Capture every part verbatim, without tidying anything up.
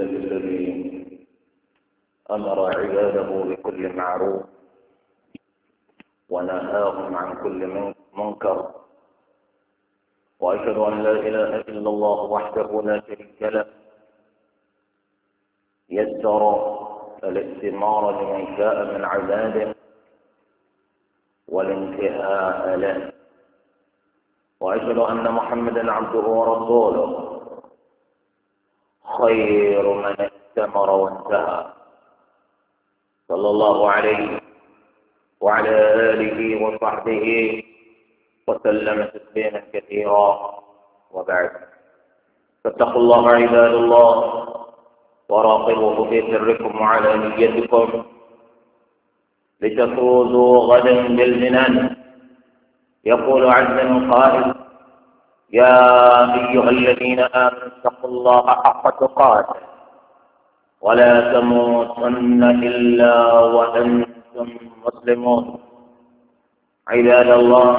لله الذي أمر عباده بكل معروف ونهاهم عن كل منكر، وأشهد أن لا إله إلا الله وحده لا شريك له يسر الاستمار لمن شاء من عباده والانتهاء له، وأشهد أن محمدا عبده ورسوله خير من استمر وانتهى، صلى الله عليه وعلى آله وصحبه وسلم تسليما كثيرا، وبعد، فاتقوا الله عباد الله وراقبوه في سركم وعلانيتكم لتفوزوا غدا بالجنان. يقول عز من قائل: يا أيها الذين آمنوا اتقوا الله حق تقاته ولا تموتن إلا وأنتم مسلمون. عباد الله،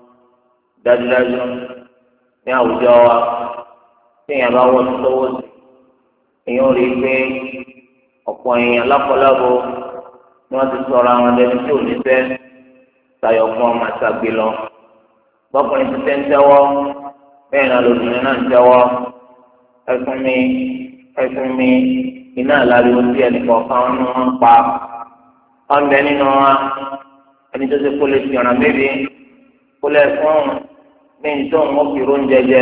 دجاج يا وجوا يا باو الصوت يوريكي ọ̀pọ̀ èèyàn lápọ̀lábọ̀ ni wọ́n ti sọ̀rọ̀ àwọn ẹni tí ò ní fẹ́ tayọ̀ fún ọmọ àtàgbé lọ. bọ́kùnrin ti tẹ́ ń tẹ́wọ́ bẹ́ẹ̀ náà lóbìnrin náà ń tẹ́wọ́. ẹ̀fún mi ẹ̀fún mi iná ìlàríwó tí ẹnìkan kan ń pa ọ̀nbẹ nínú wa ẹni tó ṣe kó lè fi ọ̀nà mébi kó lè fún ní nítorí wọn fi róúnjẹ jẹ.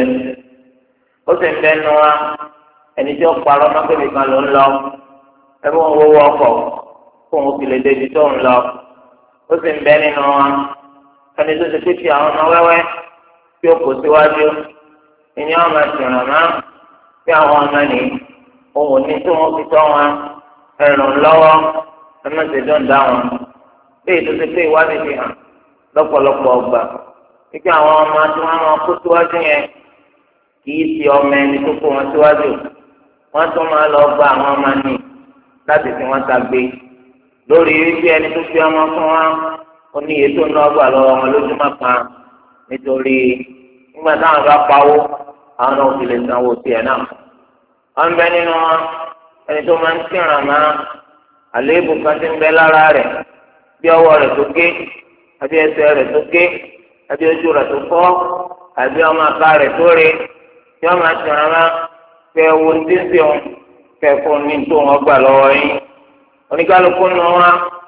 ó sì ń bẹ́ nínú wa ẹni tí ó parọ́ mọ́kẹ́bí kan ló ń lọ ẹbí wọn wọ́wọ́ ọkọ̀ fún òun fi lè débi tó ń lọ. ó sì ń bẹ́ nínú wa ẹni tó ṣe pípì àwọn ọmọ wẹ́wẹ́ tí ó kò síwájú ìní ọmọ ìṣìrànmá bí àwọn ọmọ ní ohun ní tí wọ́n fi tọ́ wọn ẹ̀rùn lọ́wọ́ ẹ̀mẹ́sẹ̀dọ́ ń dá wọn. bí ètò ti pé ìwádìí fi hàn lọ́pọ̀lọpọ̀ ọgbà wípé àwọn ọmọ tí wọ́n máa kó síwájú yẹn kì í ti ọmọ ẹni tó kó wọn síwájú. wọ́n tún máa lọ gba àwọn ọmọ ní láti fi wọ́n ṣàgbé lórí wípé ẹni tó fi ọmọ fún wọn ó ní ètò náà gbà lọ́wọ́ wọn lójúmọ́ kan nítorí nígbà táwọn bá pawó àwọn náà fi lè sanwó tiẹ̀ náà. wọ́n bẹ nínú wọn ẹni tó máa ń tìràn máa àléébù kan ti ń bẹ lára rẹ̀ bí ọwọ́ rẹ̀ tó gé àbí ẹsẹ̀ rẹ̀ tó gé àbí ojú rẹ̀ tó fọ́ àbí ọmọ àká rẹ̀ tó rí tí wọ́n máa tìràn máa fẹ́ wo dídì wọn kẹ́kọ̀ọ́ ní tó wọn gbà lọ́wọ́ yín. oníkálukú nù wọn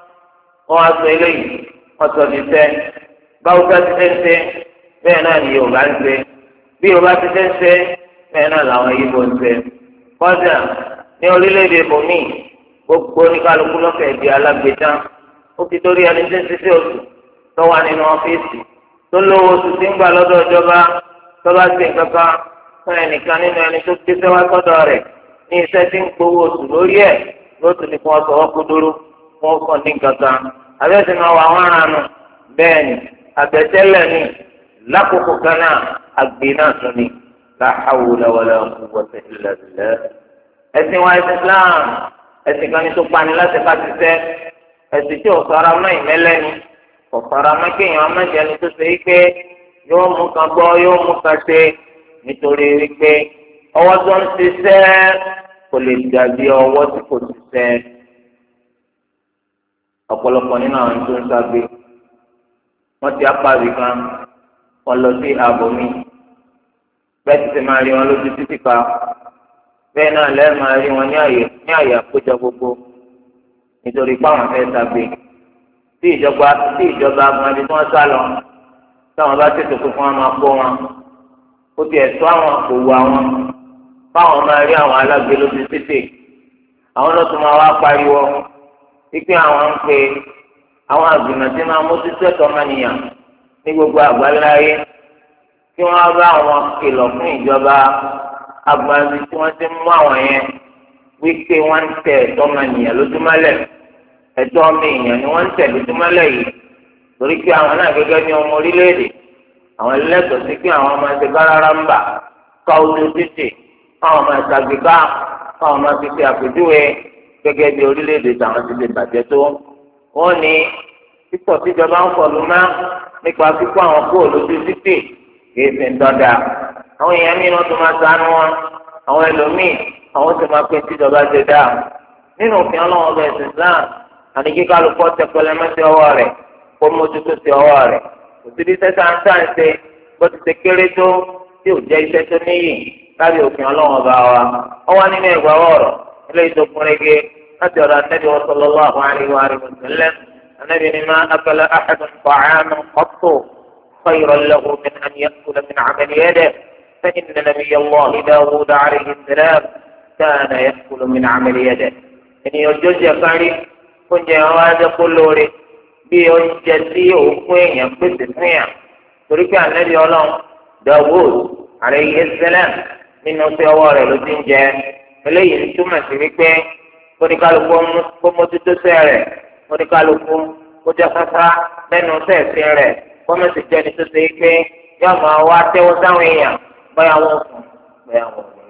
wọn á sọ eléyìí wọn sọ ti tẹ báwo bá ti tẹ́ ń tẹ́ bẹ́ẹ̀ náà ni Yorùbá ń tẹ́ bí Yorùbá ti tẹ́ ń tẹ́ bẹ́ẹ̀ náà làwọn Yíbò ń tẹ́. kọ́dà ní orílẹ̀-èdè bòmí gbogbo oníkálukú lọ́fẹ̀ẹ́ di alágbèéta ó ti torí ẹni tí ń ṣiṣẹ́ oṣù tó wà nínú ọ́fíìsì tó lówó oṣù tí ń gbà lọ́dọ̀ ìjọba tó bá ṣe nǹkankan fún ẹnìkan nínú ẹni tó gbé sẹ́wá sọ́dọ̀ rẹ̀ ní iṣẹ́ tí ń gbowó oṣù lórí ẹ̀ lóṣù ní kí wọ́n sọ wọ́n kó dúró fún ọkàn ní nǹkankan abẹ́sẹ̀ máa wà wọ́n ránù bẹ́ẹ̀ ni àbẹ̀tẹ́lẹ̀ ni lákòókò kan náà àgbè náà tún ni la hawla wala quwwata illa billah. ẹ̀sìn wa ẹ̀sìn Islam ẹ̀sìn kan ní tó pani láti ká ti sẹ́ ẹ̀sìn tí ò fara mọ́ ìmẹ́lẹ́ ni kò fara mọ́ kéèyàn ọmọdéni tó ṣe wípé yóò mú kan gbọ́ yóò mú kan ṣe nítorí wípé ọwọ́ tó ń ṣiṣẹ́ kò lè dàbí ọwọ́ tí kò ṣiṣẹ́. ọ̀pọ̀lọpọ̀ nínú àwọn tó ń sábẹ́ wọ́n ti apárí kan wọ́n lọ sí ààbò mi bẹ́ẹ̀ ti ti máa rí wọn lójú títí pa bẹ́ẹ̀ náà lẹ́ẹ̀ máa rí wọn ní àyè ní àyè àpéjọ gbogbo nítorí páwọn fẹ́ sábẹ́ tí ìjọba tí ìjọba agbọ̀nadé tí wọ́n sá lọ táwọn bá tètè kó fún wọn máa kó wọn ó ti ẹ̀tọ́ àwọn òwò àwọn báwọn máa rí àwọn alágbé lójú títì àwọn náà tún máa wá pariwo wípé àwọn ń pe àwọn àgbìmọ̀ tí máa mójútó ẹ̀tọ́ ọmọnìyàn ní gbogbo àgbáláyé kí wọ́n bá àwọn kìlọ̀ fún ìjọba agbára tí wọ́n ti mú àwọn yẹn wípé wọ́n ń tẹ ẹ̀tọ́ ọmọnìyàn lójúmọ́lẹ̀ ẹ̀tọ́ ọmọ èèyàn ni wọ́n ń tẹ lójúmọ́lẹ̀ yìí torí pé àwọn náà gẹ́gẹ́ bí ọmọ orílẹ̀-èdè àwọn ẹlẹ́tọ̀ọ́ sí pé àwọn ọmọ ẹsẹ̀ kárára ń bà ká ojú títì káwọn ọmọ ẹsẹ̀ àgbéká káwọn ọmọ ẹsẹ̀ ti àpèjúwe gẹ́gẹ́ bí orílẹ̀-èdè tàwọn ti lè bàjẹ́ tó. wọ́n ní pípọ̀ tíjọba ń fọ̀lú má nípa pípọ̀ àwọn kó lójú títì kì í fi ń dọ́dà. àwọn èèyàn mìíràn tó máa ṣàánú wọn àwọn ẹlòmíì àwọn sì máa pín tíjọba ṣe dáa nínú òfin ọlọ́run ọba ẹ̀sìn Islam àní kí kálukọ́ tẹpẹlẹ mẹ́sẹ̀ ọwọ́ rẹ̀ kó mójútó sí ọwọ́ rẹ̀ kò sí bí sẹ́sà ń tà ń ṣe bó ti ṣe kéré tó tí ò jẹ́ iṣẹ́ tó níyì lábẹ́ òfin ọlọ́run ọba wa ọ wá nínú ẹ̀gbà ọ̀rọ̀ ilé ìdókun rege láti ọ̀dọ̀ Ànábì sallallahu alaihi wa sallam Ànábì ní ma akala ahadun ta'aman qattu khayran lahu min an ya'kula min 'amali yadihi fa inna nabiyya Allahi Dawuda alayhi salam kana ya'kulu min 'amali yadihi ènìyàn jọjẹ kárí oúnjẹ àwọn adẹ́kọ́ lóore bí oúnjẹ tí òkú èèyàn pèsè fún yàn torí pé Ànábì Ọlọ́run Dawud alayhi salam nínú sí ọwọ́ rẹ̀ ló ti ń jẹ eléyìí túmọ̀ sí wípé oníkálukú kó mójútó sẹ́rẹ̀ oníkálukú kó jẹ́ fáfá lẹ́nu sẹ́ẹ̀sì rẹ̀ kó mẹ́sì jẹ́ni tó ṣe pé yóò máa wá tẹ́wọ́ sáwọn èèyàn bóyá wọ́n fún bóyá wọ́n fún.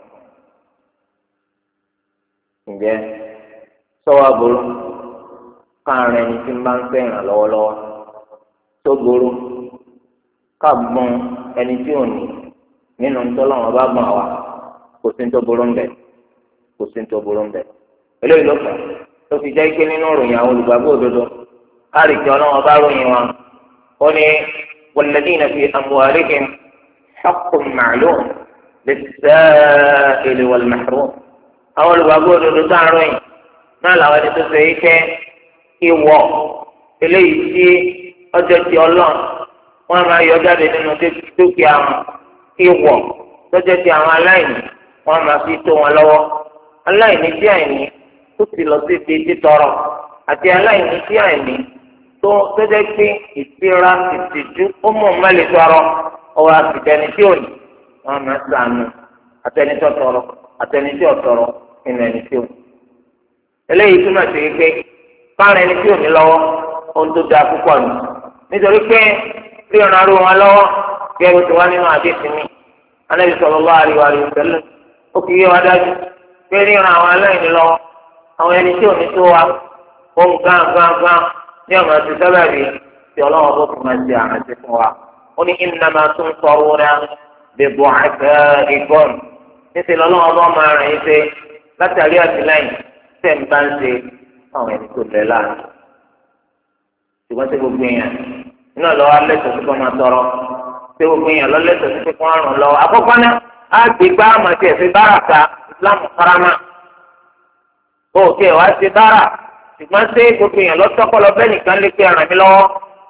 ǹjẹ́ sọ́wọ́ aburú káàrin ẹni tí ń bá ń fẹ́ ràn lọ́wọ́lọ́wọ́ tó burú káàbọ̀n ẹni tí ò ní nínú ntọ́lọ́wọ́n bá gbọ̀n wá kò sí ní tó burú ń bẹ̀ kò sí ní tó burú ń bẹ̀. eléyìí ló fà tó fi jẹ́ ike nínú ìròyìn àwọn olùgbàgbọ́ òdodo káàrìkì ọlọ́wọ́n bá ròyìn wọn ó ní walladhina fi amwalihim haqqun ma'lum lis-sa'ili wal-mahrum. àwọn olùgbàgbọ́ òdodo tá à ń ròyìn náà làwọn ẹni tó ṣe ike ìwọ eléyìí tí ọjọ́ ti ọlọ́run wọ́n máa yọ jáde nínú dúkìá wọn ìwọ tọ́jọ́ ti àwọn aláìní wọ́n máa fi tó wọn lọ́wọ́ aláìní tí àìní tó ti lọ sí ibi títọrọ àti aláìní tí àìní tó tọ́jọ́ pé ìtira ìtìjú ó mọ̀ mẹ́lẹ̀ tọrọ ọwọ́ àfìjẹni tí ò ní wọ́n máa sànù àtẹni tó tọrọ àtẹni tí ò tọrọ nínú ẹni tí ò ní. eléyìí túmọ̀ sí pé fáwọn ẹni tí ò ní lọ́wọ́ ohun tó dáa púpọ̀ ni nítorí pé ríran aró wọn lọ́wọ́ bí ẹrù ti wá nínú àdéhùn mi Ànábì sallallahu alaihi wa sallam ó kì í yé wa dájú pé ríran àwọn aláìní lọ́wọ́ àwọn ẹni tí ò ní tó wa ohun gán gán gán ní ọmọ ti sábà rí tí ọlọ́wọ́ bó fi máa ṣe àrántí fún wa ó ní innama tunsaruna bi du'afaikum níṣẹ́ lọ́wọ́ bó máa rìn ṣe látàrí àtìlẹ́yìn tẹ̀ ń bá ń ṣe àwọn ẹni tó lẹ́ láàrin ṣùgbọ́n tí gbogbo èèyàn iná lọ́wọ́ alẹ́ tó ti kọ́ máa tọrọ tí gbogbo èèyàn lọ́lẹ́ tó ti kọ́ àrùn lọ́wọ́ àkọ́kọ́ náà á gbé gbá àmàtí ẹ̀fẹ́ báràkà Islam farama ó kí ẹ̀ wá ṣe bára ṣùgbọ́n tí gbogbo èèyàn lọ́tọ́kọ́ lọ bẹ́ẹ̀ nìkan lè pe ẹ̀ràn mi lọ́wọ́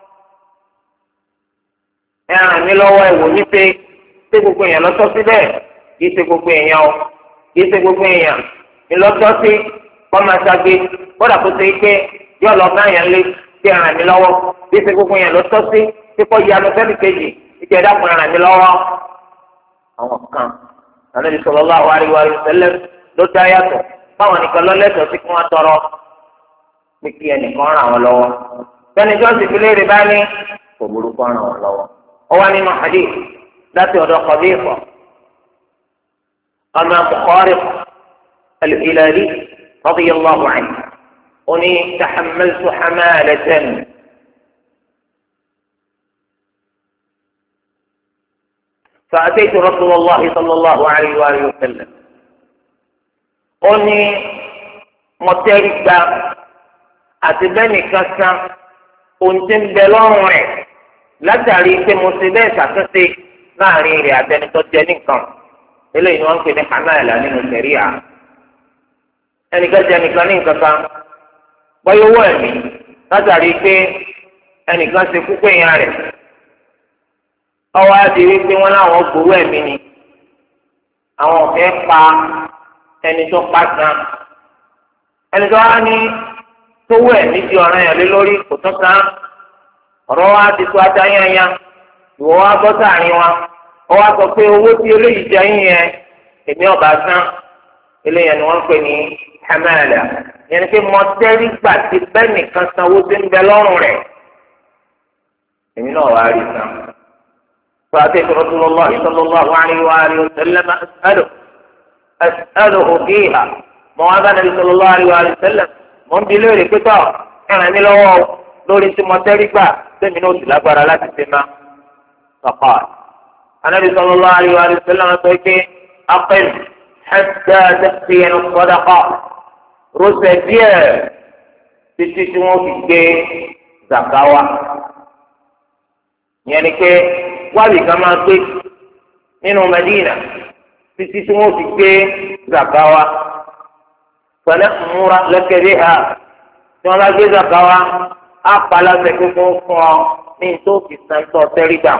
ẹ̀ràn mi lọ́wọ́ ẹ̀wò mi pé tí gbogbo èèyàn lọ́tọ́ sí bẹ́ẹ̀ kì í ṣe gbogbo èèyàn o kì í ṣe gbogbo èèyàn ìlọ́tọ́ sí kọ́máṣágbé kódà kó ṣe pé yóò lọ bá yẹn lé tí ẹ̀ràn mi lọ́wọ́ kì í ṣe gbogbo èèyàn lọ́tọ́ sí tí kò yanu fẹ́mi kejì ìjẹ́ ẹ̀dàkùn ẹ̀ràn mi lọ́wọ́. àwọn kan Ànábì sallallahu alaihi wa sallam ló dá yàtọ̀ báwọn nìkan lọ́lẹ́tọ̀ sí kí wọ́n tọrọ pé kí ẹnìkan ràn wọ́n lọ́wọ́ sẹ́ni tí wọ́n sì fi léèrè bá ní kò burúkú ràn wọ́n lọ́wọ́. ó wá nínú hadith láti ọ̀dọ̀ Qabīḥa ọmọ Mukhārif al-Hilālī radiyallahu anhu ó ní taḥammaltu hamālatan فأتيت رسول الله صلى الله عليه وآله وسلم ó ní mọ̀tẹ́rì gba àti bẹ́ẹ̀ni kankan ohun tí ń bẹ lọ́rùn rẹ̀ látàrí pé mo ṣe bẹ́ẹ̀ ṣàtúnṣe láàrin rẹ̀ àtẹnitọ́ jẹ nìkan eléyìí ni wọ́n ń pè ní hamala nínú sẹ̀ríà ẹnìkan jẹ nìkan ní nǹkan kan bọ́yọ̀ owó ẹ̀mí látàrí pé ẹnìkan ṣe kúkú èèyàn rẹ̀ ọwọ́ àti wípé wọ́n láwọn gbowó ẹ̀mí ni àwọn ọ̀fẹ́ pa ẹni tó pa gan ẹni tó wá ní tówó ẹ̀mí di ọ̀ràn yẹn lé lórí kò tó kan ọ̀rọ̀ wa ti tó ajá yányá ìwọ wa gbọ́ sáàrin wa ọ wá sọ pé owó tí eléyìí jẹ yín yẹn èmi ọba san eléyìí ni wọ́n ń pè ní hamala yẹn ni pé mọtẹ́rì gbà ti bẹ́ẹ̀ nìkan sanwó tí ń bẹ lọ́rùn rẹ̀ èmi náà wá rí san. فأتيت رسول الله صلى الله عليه وآله وسلم أسأله أسأله فيها مواذا النبي صلى الله عليه وآله وسلم من بلوري كتاب أنا نلو لوري ثم تريبا سمنوت لبرا لا تسمع فقال النبي صلى الله عليه وآله وسلم قال أقل حتى تأتينا الصدقة رسديا تتسمو في زكاوة يعني كي wábì kan máa gbé nínú Medina títí tí wọ́n fi gbé zakawa fẹlẹ múra lẹkẹdẹ ha tí wọ́n bá gbé zakawa á pàlà sẹkẹ fún fún ọ ní tóòkì sẹńtọ tẹrígbà.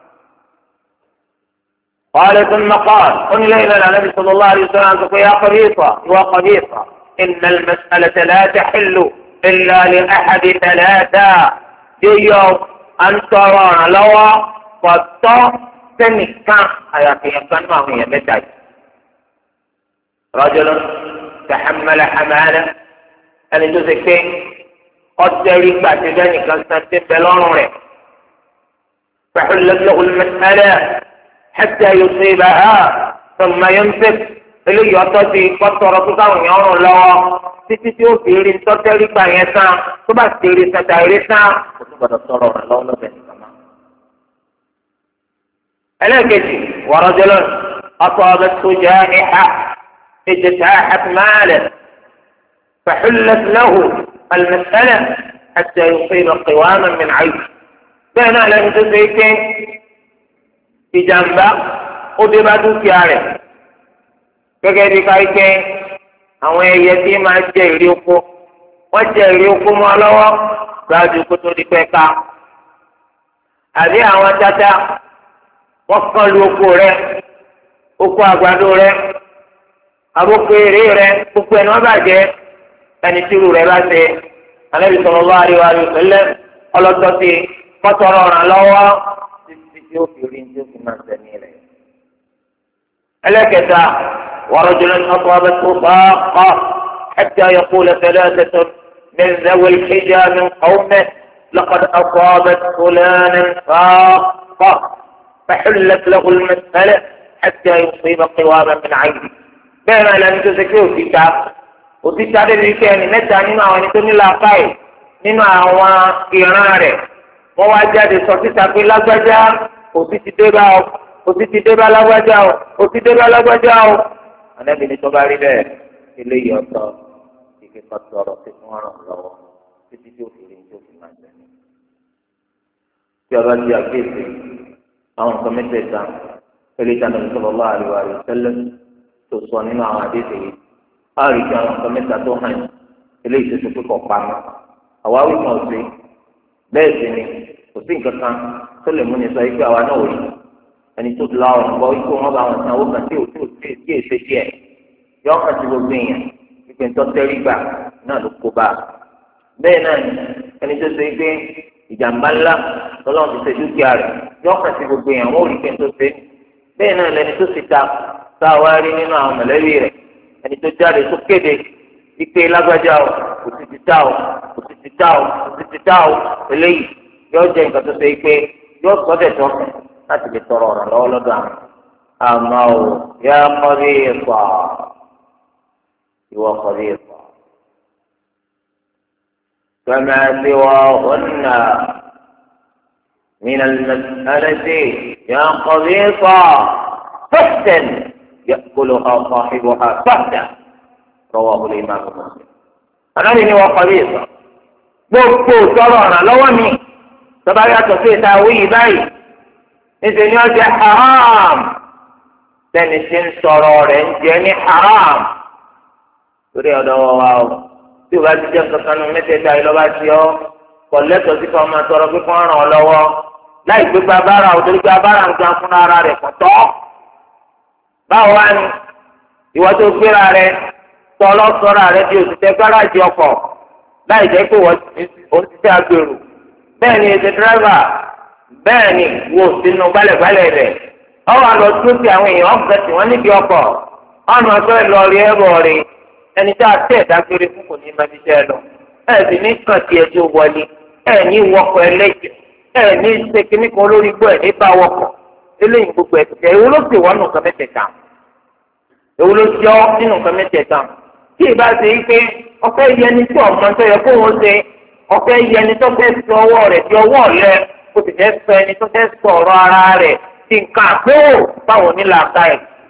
قال ثم قال قل لنا النبي صلى الله عليه وسلم يا قبيصة وقبيصة إن المسألة لا تحل إلا لأحد ثلاثة يوم أن ترى لوا pọtọ sẹnìkan àyàfihàn kan náà àwọn èèyàn mẹ́ta yìí rọjòló tàhámẹlẹ hàmẹlẹ ẹni tó ṣe pé ọtẹrí gbàtí sẹnìkan sẹńtẹ bẹ lọ́rùn rẹ̀ fẹhùlẹsẹ olùmẹsẹlẹ hẹsẹ yóò bá a tọmọyẹmẹsẹ eléyìí ọtọ ti kọtọrọ tó káwọn èèyàn rùn lọ́wọ́ títí tí ó fi rí ntọ́tẹ́rí gbà yẹn tán tó bá ti rí sẹta rí tán kò tó gbọdọ̀ sọ̀rọ̀ rẹ̀ lọ́wọ́ lọ́bẹ̀ nìkan. ẹlẹ́ẹ̀kejì ورجل أصابته جائحة اجتاحت ماله فحلت له المسألة حتى يصيب قواما من عيش بين لم تدرك في جنبه أدبت كاره كذلك كايك أو يتيم الجيريوك والجيريوك مالوا راجو كتوري كيكا هذه أو تتا wọ́n kàn lu oko rẹ̀ oko àgbàdo rẹ̀ àbókò èrè rẹ̀ gbogbo ẹni wọ́n bàjẹ́ ẹni tírú rẹ̀ bá ṣe Ànábì sallallahu alaihi wa sallam ọlọ́tọ́sí kọ́tọ́rọ̀ ràn lọ́wọ́ títí tí ó fi rí ní ó fi máa tẹ̀lé rẹ̀. ẹlẹ́kẹta ورجل أصابته طاقة حتى يقول ثلاثة من ذوي الحجى من قومه لقد أصابت فلانا طاقة فحلت له المسألة حتى يصيب قواما من عينه بين لم تزكيه كتاب وكتاب الركان متى نما ونكون لاقاي نما وإيرانه وواجد صوتي في لاجا وتي دبا وتي دبا لاجا وتي دبا لاجا أنا بني تباري به اللي يوصل في كتاب تسمعنا الله تتجو في رنجو في مجاني جبل يا كيسي àwọn nǹkan mẹ́tẹ̀ẹ̀ta pẹ̀lú ìtàn Ànábì sallallahu alaihi wa sallam tó sọ nínú àwọn àdéhùn yìí á rí i àwọn nǹkan mẹ́ta tó hàn eléyìí tó ṣe pé kọ̀ pamọ́ àwáwí kan sí bẹ́ẹ̀ sì ni kò sí nǹkan kan tó lè múni sọ pé àwa náà wò yìí ẹni tó la ọ̀rọ̀ gbọ́ wípé wọ́n bá wọn san owó kan tí ò tí ò tí ì ṣe díẹ̀ yọ ọkàn tí gbogbo èèyàn pípẹ́ ń tọ́ tẹ́rí gbà náà ló kó bá bẹ́ẹ̀ náà ẹni tó ṣe pé ìjàmbá ńlá lọ́lọ́run ti ṣe dúkìá rẹ̀ yọ kàn sí gbogbo èèyàn wọ́n ò rí pé tó ṣe bẹ́ẹ̀ náà lẹni tó ti ta tá a wá rí nínú àwọn mọ̀lẹ́bí rẹ̀ ẹni tó jáde tó kéde ike lágbájá o kò sì ti ta o kò sì ti ta o kò sì ti ta o eléyìí yóò jẹ́ nǹkan tó ṣe pé yóò sọ́dẹ̀ tó láti lè tọrọ ọ̀rọ̀ lọ́wọ́ lọ́dọ̀ àwọn àmọ́ o yá kọ́rí ẹ̀fọ́ ìwọ kọ́rí ẹ̀fọ́. فما سواهن من المسألة يا قبيصة فحتا يأكلها صاحبها فحتا رواه الإمام مسلم أنا لي وقبيصة gbogbo sọ̀rọ̀ ọ̀ràn lọ́wọ́ mi tọ́ba yàtọ̀ sí ìta wíyì báyìí níṣẹ́ ni ó jẹ́ haram sẹ́ni tí ń sọ̀rọ̀ rẹ̀ ń jẹ́ ní haram torí ọ̀dọ̀ wa o. tí o bá ti jẹ́ kankan nu mẹ́tẹ̀ẹ̀ta yìí lọ́ba ti ọ́ kọ̀ lẹ́tọ̀ọ́ sí kan máa tọrọ pé kó ràn ọ́ lọ́wọ́ láì gbé gba bára o torí gba bára ń gan fún ara rẹ̀ kọ̀ tọ́. báwo wá ni ìwọ tó gbéra rẹ tọ́ ọlọ́sọ̀rọ̀ rẹ di òṣìṣẹ́ gáràjì ọkọ̀ láì jẹ́ pé wọ́n ti tẹ́ agbèrò bẹ́ẹ̀ ni èdè dírẹ́fà bẹ́ẹ̀ ni wo sínú gbálẹ̀gbálẹ̀ rẹ̀ ọwọ́ àlọ́ tó ti àwọn èèyàn ọ̀gá tí wọ́n níbi ọkọ̀ ọ̀nà ọ̀sọ́ ìlọrí ẹ̀rọ rẹ̀ ẹni tá a tẹ̀ dágbére fún kò ní ma fi jẹ́ lọ ẹ̀ sì ní kàn tí ẹ tó wọlé ẹ̀ ní wọkọ̀ ẹlẹ́jẹ̀ ẹ̀ ní sẹ́kìnì kan lórí gbọ́ ẹ̀ ní bá wọkọ̀ eléyìí gbogbo ẹ̀ tẹ̀ ewu ló sì wọ́n nù nǹkan mẹ́tẹ̀ẹ̀ta ewu ló jọ́ nínú nǹkan mẹ́tẹ̀ẹ̀ta tí ì bá ṣe é pé ọ̀fẹ́ yẹni tí ọmọ tó yẹ kó wọ́n ṣe ọ̀fẹ́ yẹni tó fẹ́ sọ ọwọ́ rẹ̀ di ọwọ́ ọ̀lẹ kó sì fẹ́ sọ ẹni tó fẹ́ sọ ọ̀rọ̀ ara rẹ̀ ti nǹkan àpéwò báwo ní làákà ẹ̀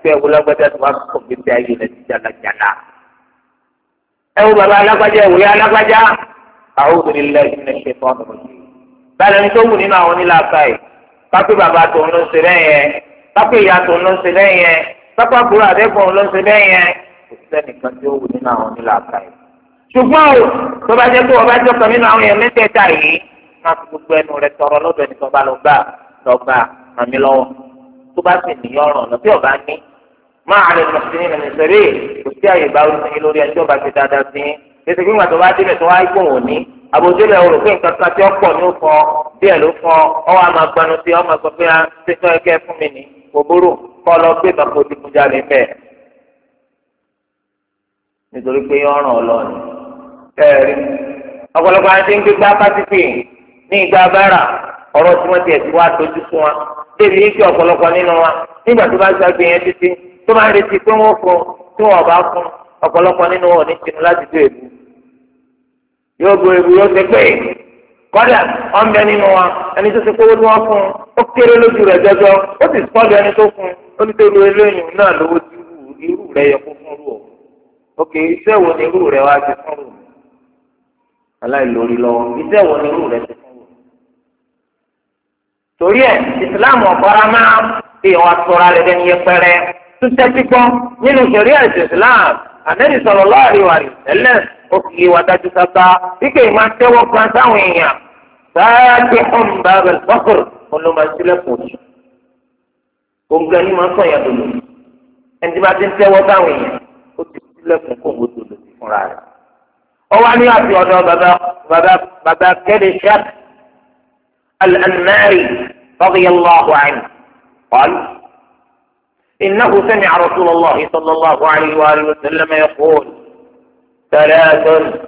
pé ẹ̀wù lágbájá tó wá sọ gbèsè ayé rẹ̀ ti jàlàjàlà. ẹ̀wù bàbá alágbájá ẹ̀wù yá alágbájá a'udhu billahi minash shaitanir rajim. báyìí ẹni tó wù nínú àwọn onílàáfà yìí kápẹ́ bàbá tòun ló ń ṣe bẹ́ẹ̀ yẹn kápẹ́ ìyá tòun ló ń ṣe bẹ́ẹ̀ yẹn kápẹ́ àbúrò àdẹ́gbọ̀n ló ń ṣe bẹ́ẹ̀ yẹn kò sẹ́nìkan tí ó wù nínú àwọn onílàáfà yìí. ṣùgbọ́n o tó bá jẹ́ pé ọba jọ kan nínú àwọn èèyàn mẹ́tẹ̀ẹ̀ta yìí máa fi gbogbo ẹnu rẹ̀ tọrọ lọ́dọ̀ ẹni tó bá lọ gbà lọ gbà àmì lọ́wọ́ tó bá sì ní ọ̀ràn lọ bí ọba ní máa àlẹ́ lọ sí nínú ìṣẹ̀lẹ̀ kò sí àyè bá orí sí lórí ẹni tó bá ti dáadáa sí ètò ìgbìmọ̀ tó bá débẹ̀ tó wáyé kóhùn òní àbójúlẹ̀ o rò pé nǹkan kan tí ó pọ̀ ní ó fọ díẹ̀ ló fọ ọwọ́ àmà gbanu sí ọmọ sọ pé ṣètò ẹgẹ́ fún mi ní òbúrò kọ́ lọ gbé ìtàn kó dìkun jáde bẹ́ẹ̀ nítorí pé ọ̀ràn ọlọ́ọ̀ni ẹ̀rí ọ̀pọ̀lọpọ̀ àwọn tí ń gbé gbá pásítì ní ìgbà bára ọ̀rọ̀ tí wọ́n ti ẹ̀sìn wá dojú fún wa débi ike ọ̀pọ̀lọpọ̀ nínú wa nígbà tó bá gbàgbé yẹn títí tó bá ń retí pé wọ́n fún tí wọ́n bá fún ọ̀pọ̀lọpọ̀ nínú wọn ò ní tinú láti dé èbú yóò bo èbú yóò ṣe pé kọ́dà ọ̀nbẹ nínú wa ẹni tó ṣe kówó tí wọ́n fún ó kéré lójú rẹ̀ jọjọ ó sì sọ́ọ̀dù ẹni tó fún ó ní tó lu eléyìí náà lówó tí irú rẹ̀ yẹ kó fún rú o òkè iṣẹ́ wo ni irú rẹ̀ wá ti fún rú aláìlórí lọ́wọ́ iṣẹ́ wo ni irú rẹ̀ ti fún rú torí ẹ̀ ìsìláàmù ọ̀kọ́ra máa fi ìwà sọ̀rọ̀ alẹ́ dẹ́ni yẹpẹrẹ tó tẹ́tí gbọ́ nínú ìṣẹ̀rí ẹ̀sìn ìsìláàmù ànẹ́bí sallallahu alaihi wa sallam ó fi ìwà dájú sábà wíkẹ́ ìmọ̀ tẹ́wọ́ kan sáwọn èèyàn sáájú ọ̀hún bàbá bọ́kùr olùmọ̀sílẹ̀kùn jù gbogbo ẹni máa ń sọ yẹn lòlò ẹni tí bá ti ń tẹ́wọ́ sáwọn èèyàn ó ti sílẹ̀kùn kó gbogbo lòdì fúnra rẹ̀ ọwọ́ ní àti ọ̀dọ̀ bàbá bàbá bàbá kẹ́lẹ́ ṣáàt al-Anmari radiyallahu anhu qala إنه سمع رسول الله صلى الله عليه وآله وسلم يقول ثلاث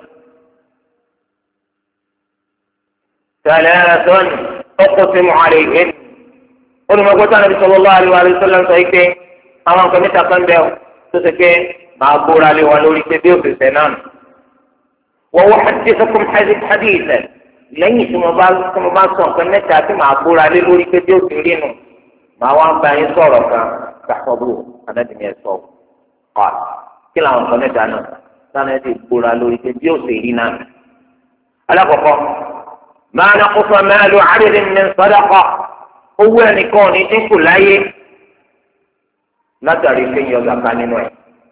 ثلاث أقسم عليهن قل ما قلت النبي صلى الله عليه وآله وسلم سيكي أمام كميتا قنبه تسكي معبور عليه ولولي كبير في السنان وأحدثكم حديثا ليس مبالغ مبالغ كميتا معبور عليه ولولي كبير في السنان ما وان بأي صورة تحفظوه أنا دنيا الصوت قال كلا من قناة أنا أنا تقول لوري كبير سيرنا ألا فقط ما نقص مال عدد من صدقة هو أن يكون إن كل أي لا تعرف يوزع نوع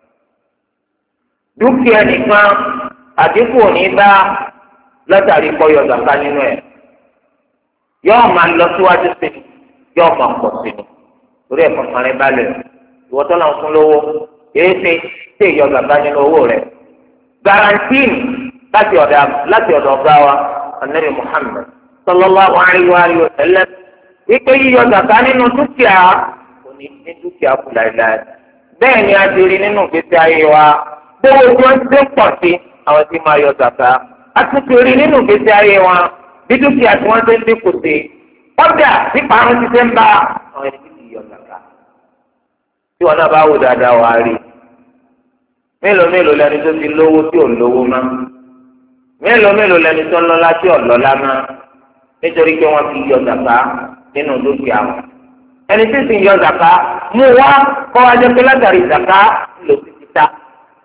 dúkìá nìkan àdínkù òní bá látàrí kọyọ zaka nínú ẹ yóò máa lọ síwájú sí yóò máa pọ̀ sí ni torí ẹ̀fọn kan rẹ balẹ̀ ìwọ́tọ́ náà fún lówó èyí ṣe ṣe ìyọ zaka nínú owó rẹ garantíìnì láti ọ̀dọ̀ láti ọ̀dọ̀ ọ̀gá wa anabi Muhammad sallallahu alayhi wa sallam wípé yíyọ zaka nínú dúkìá òní ní dúkìá kù láìláì bẹ́ẹ̀ ni a ti rí nínú ìgbésí ayé wa gbogbo tí wọ́n ti ń pọ̀ sí àwọn tí máa yọ zaka àtúntò rí nínú ìgbésí ayé wọn bí dúkìá tí wọ́n ti ń dínkù sí ọjà nípa àwọn ti ṣe ń bá àwọn ẹni tí yọ zaka tí wọn náà bá wò dáadáa wà á rí mélòó mélòó lẹni tó ti lówó tí ò lówó má mélòó mélòó lẹni tó ń lọ́lá tí ò lọ́lá má nítorí pé wọ́n ti yọ zaka nínú dúkìá wọn ẹni tí sì ń yọ zaka mú wá kọ́ wájú pé látàrí zaka ló ti ti ta.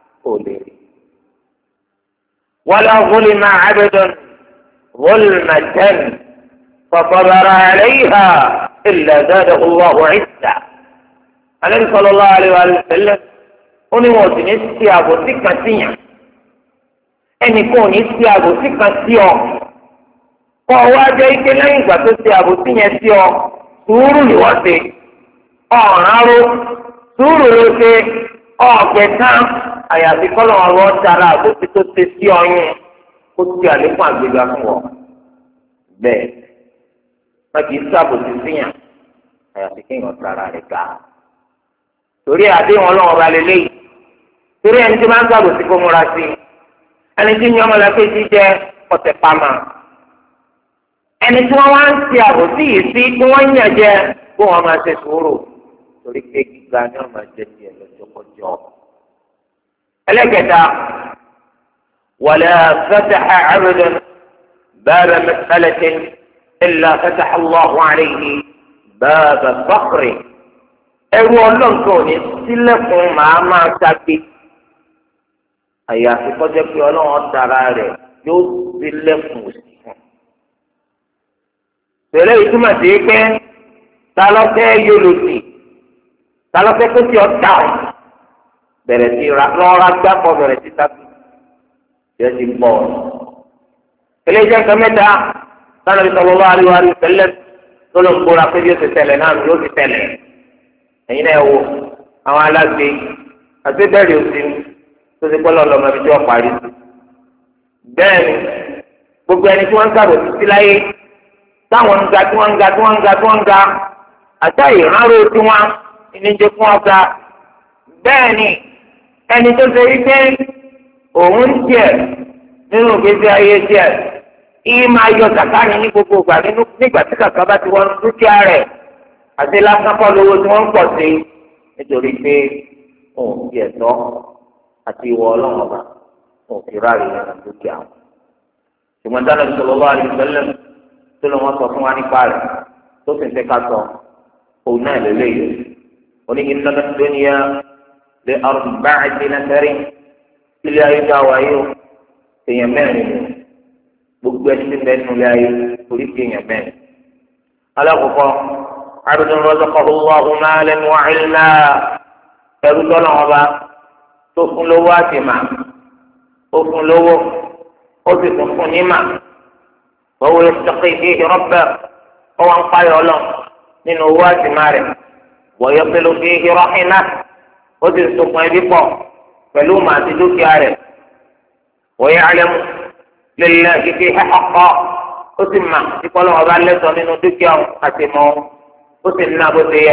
ولا ظلم عبد ظلمة فصبر عليها إلا زاده الله عزا النبي صلى الله عليه وسلم ó ní wọn ò sì ní sí àbòsí kan sí yàn ẹnìkan ò ní sí àbòsí kan sí ọ kọ́ ọ wá jẹ́ ike lẹ́yìn ìgbà tó ṣe àbòsí yẹn sí ọ sùúrù ni wọ́n ṣe ọ̀ràn ró sùúrù ló ṣe ọ̀gbẹ̀tán àyàfi kọ́lọ̀ ọ̀rọ̀ dára àbòsí tó ṣe sí ọyún kó ti àlékún àgbéga fún ọ bẹ́ẹ̀ wọn kì í sábòsí síyàn àyàfi kéèyàn tara rẹ̀ ga torí àdéhùn ọlọ́wọ́n ba lélẹ́yìí torí ẹni tí máa ń sábòsí kó múra sí i ẹni tí ní ọmọlàkejì jẹ́ ọ̀tẹ̀ pamọ́ ẹni tí wọ́n wá ń ṣe àbòsí yìí sí kí wọ́n yàn jẹ kó wọ́n máa ṣe sùúrù torí pé gíga ni wọ́n máa jẹ tiẹ̀ lọ́jọ́kọjọ́. ẹlẹ́kẹta wala fataha abdan baba mas'alatin illa fataha Allahu alayhi baba fakhri ẹrú ọlọ́nkàn ò ní sílẹ̀kùn màá máa ṣagbe àyàfi kọjá pé ọlọ́run tara rẹ̀ yóò sílẹ̀kùn òsì fún. tẹ̀lé ìtumọ̀ sí pé ta ló fẹ́ yóò lò sí ta ló fẹ́ kó tí ọ dáhùn bẹ̀rẹ̀ sí lọ́ra gbàgbọ́ bẹ̀rẹ̀ sí tàbí yẹ ti bọ̀ ọ́. ilé iṣẹ́ nǹkan mẹ́ta sanu bí sọ̀rọ̀ wá àríwá rí tẹ́lẹ̀ tó ló ń kóra pé bí ó ti tẹ̀lẹ̀ náà yóò ti tẹ̀lẹ̀. ẹ̀yin náà wo àwọn alágbe àti bẹ́ẹ̀rẹ̀ òsì tó ti pọ́lọ́ lọ́mọ ibi tí wọ́n parí sí. bẹ́ẹ̀ni gbogbo ẹni tí wọ́n ń sàrò títí láyé táwọn ń ga tí wọ́n ń ga tí wọ́n ń ga tí wọ́n ń ga àti ìránró tí wọ́n ní jẹ́ fún ọ̀gá. bẹ́ẹ̀ni ẹni tó ṣe wípé òun tiẹ̀ nínú ìgbésí ayé tiẹ̀ ìyí máa yọ kàkà ní ní gbogbo ìgbà nínú nígbà tí kàkà bá ti wọnú dúkìá rẹ̀ àti lásán kọ́ lówó tí wọ́n ń pọ̀ sí nítorí pé òun tiẹ̀ tọ́ àti ìwọ ọlọ́run ọba òun ti ráàlì nínú dúkìá wọn. ṣùgbọ́n dáná sallallahu alaihi wasallam tó lọ́ wọ́n sọ fún wa nípa rẹ̀ tó sì ń fẹ́ ká sọ òun náà lélẹ́yìí oní innama dunya lé arba'ati nafarin ilé ayé ká wáyé o èèyàn mẹ́rin ni gbogbo ẹni tí bẹ́ẹ̀ nulẹ̀ ayé oríṣi èèyàn mẹ́rin. alákọ̀ọ́kọ́ abdun razaqahu Allahu malan wa ilma ẹrú tọ́lọ̀ wọn bá tó fún lówó àti mà ó fún lówó ó sì tún fún ní mà wọ́n yattaqi fihi rabbahu ó wá ń payọ̀ lọ nínú owó àti mà rẹ̀ wa yasilu fihi rahimahu ó sì sokùn ẹbí pọ̀ pẹ̀lú màá ti dúkìá rẹ̀ wa ya'lamu lillahi fihi haqqan ó sì mà ìkọlọ́ ọba lẹ́sọ̀ nínú dúkìá àti mọ́ ó sì ná bó ti yẹ.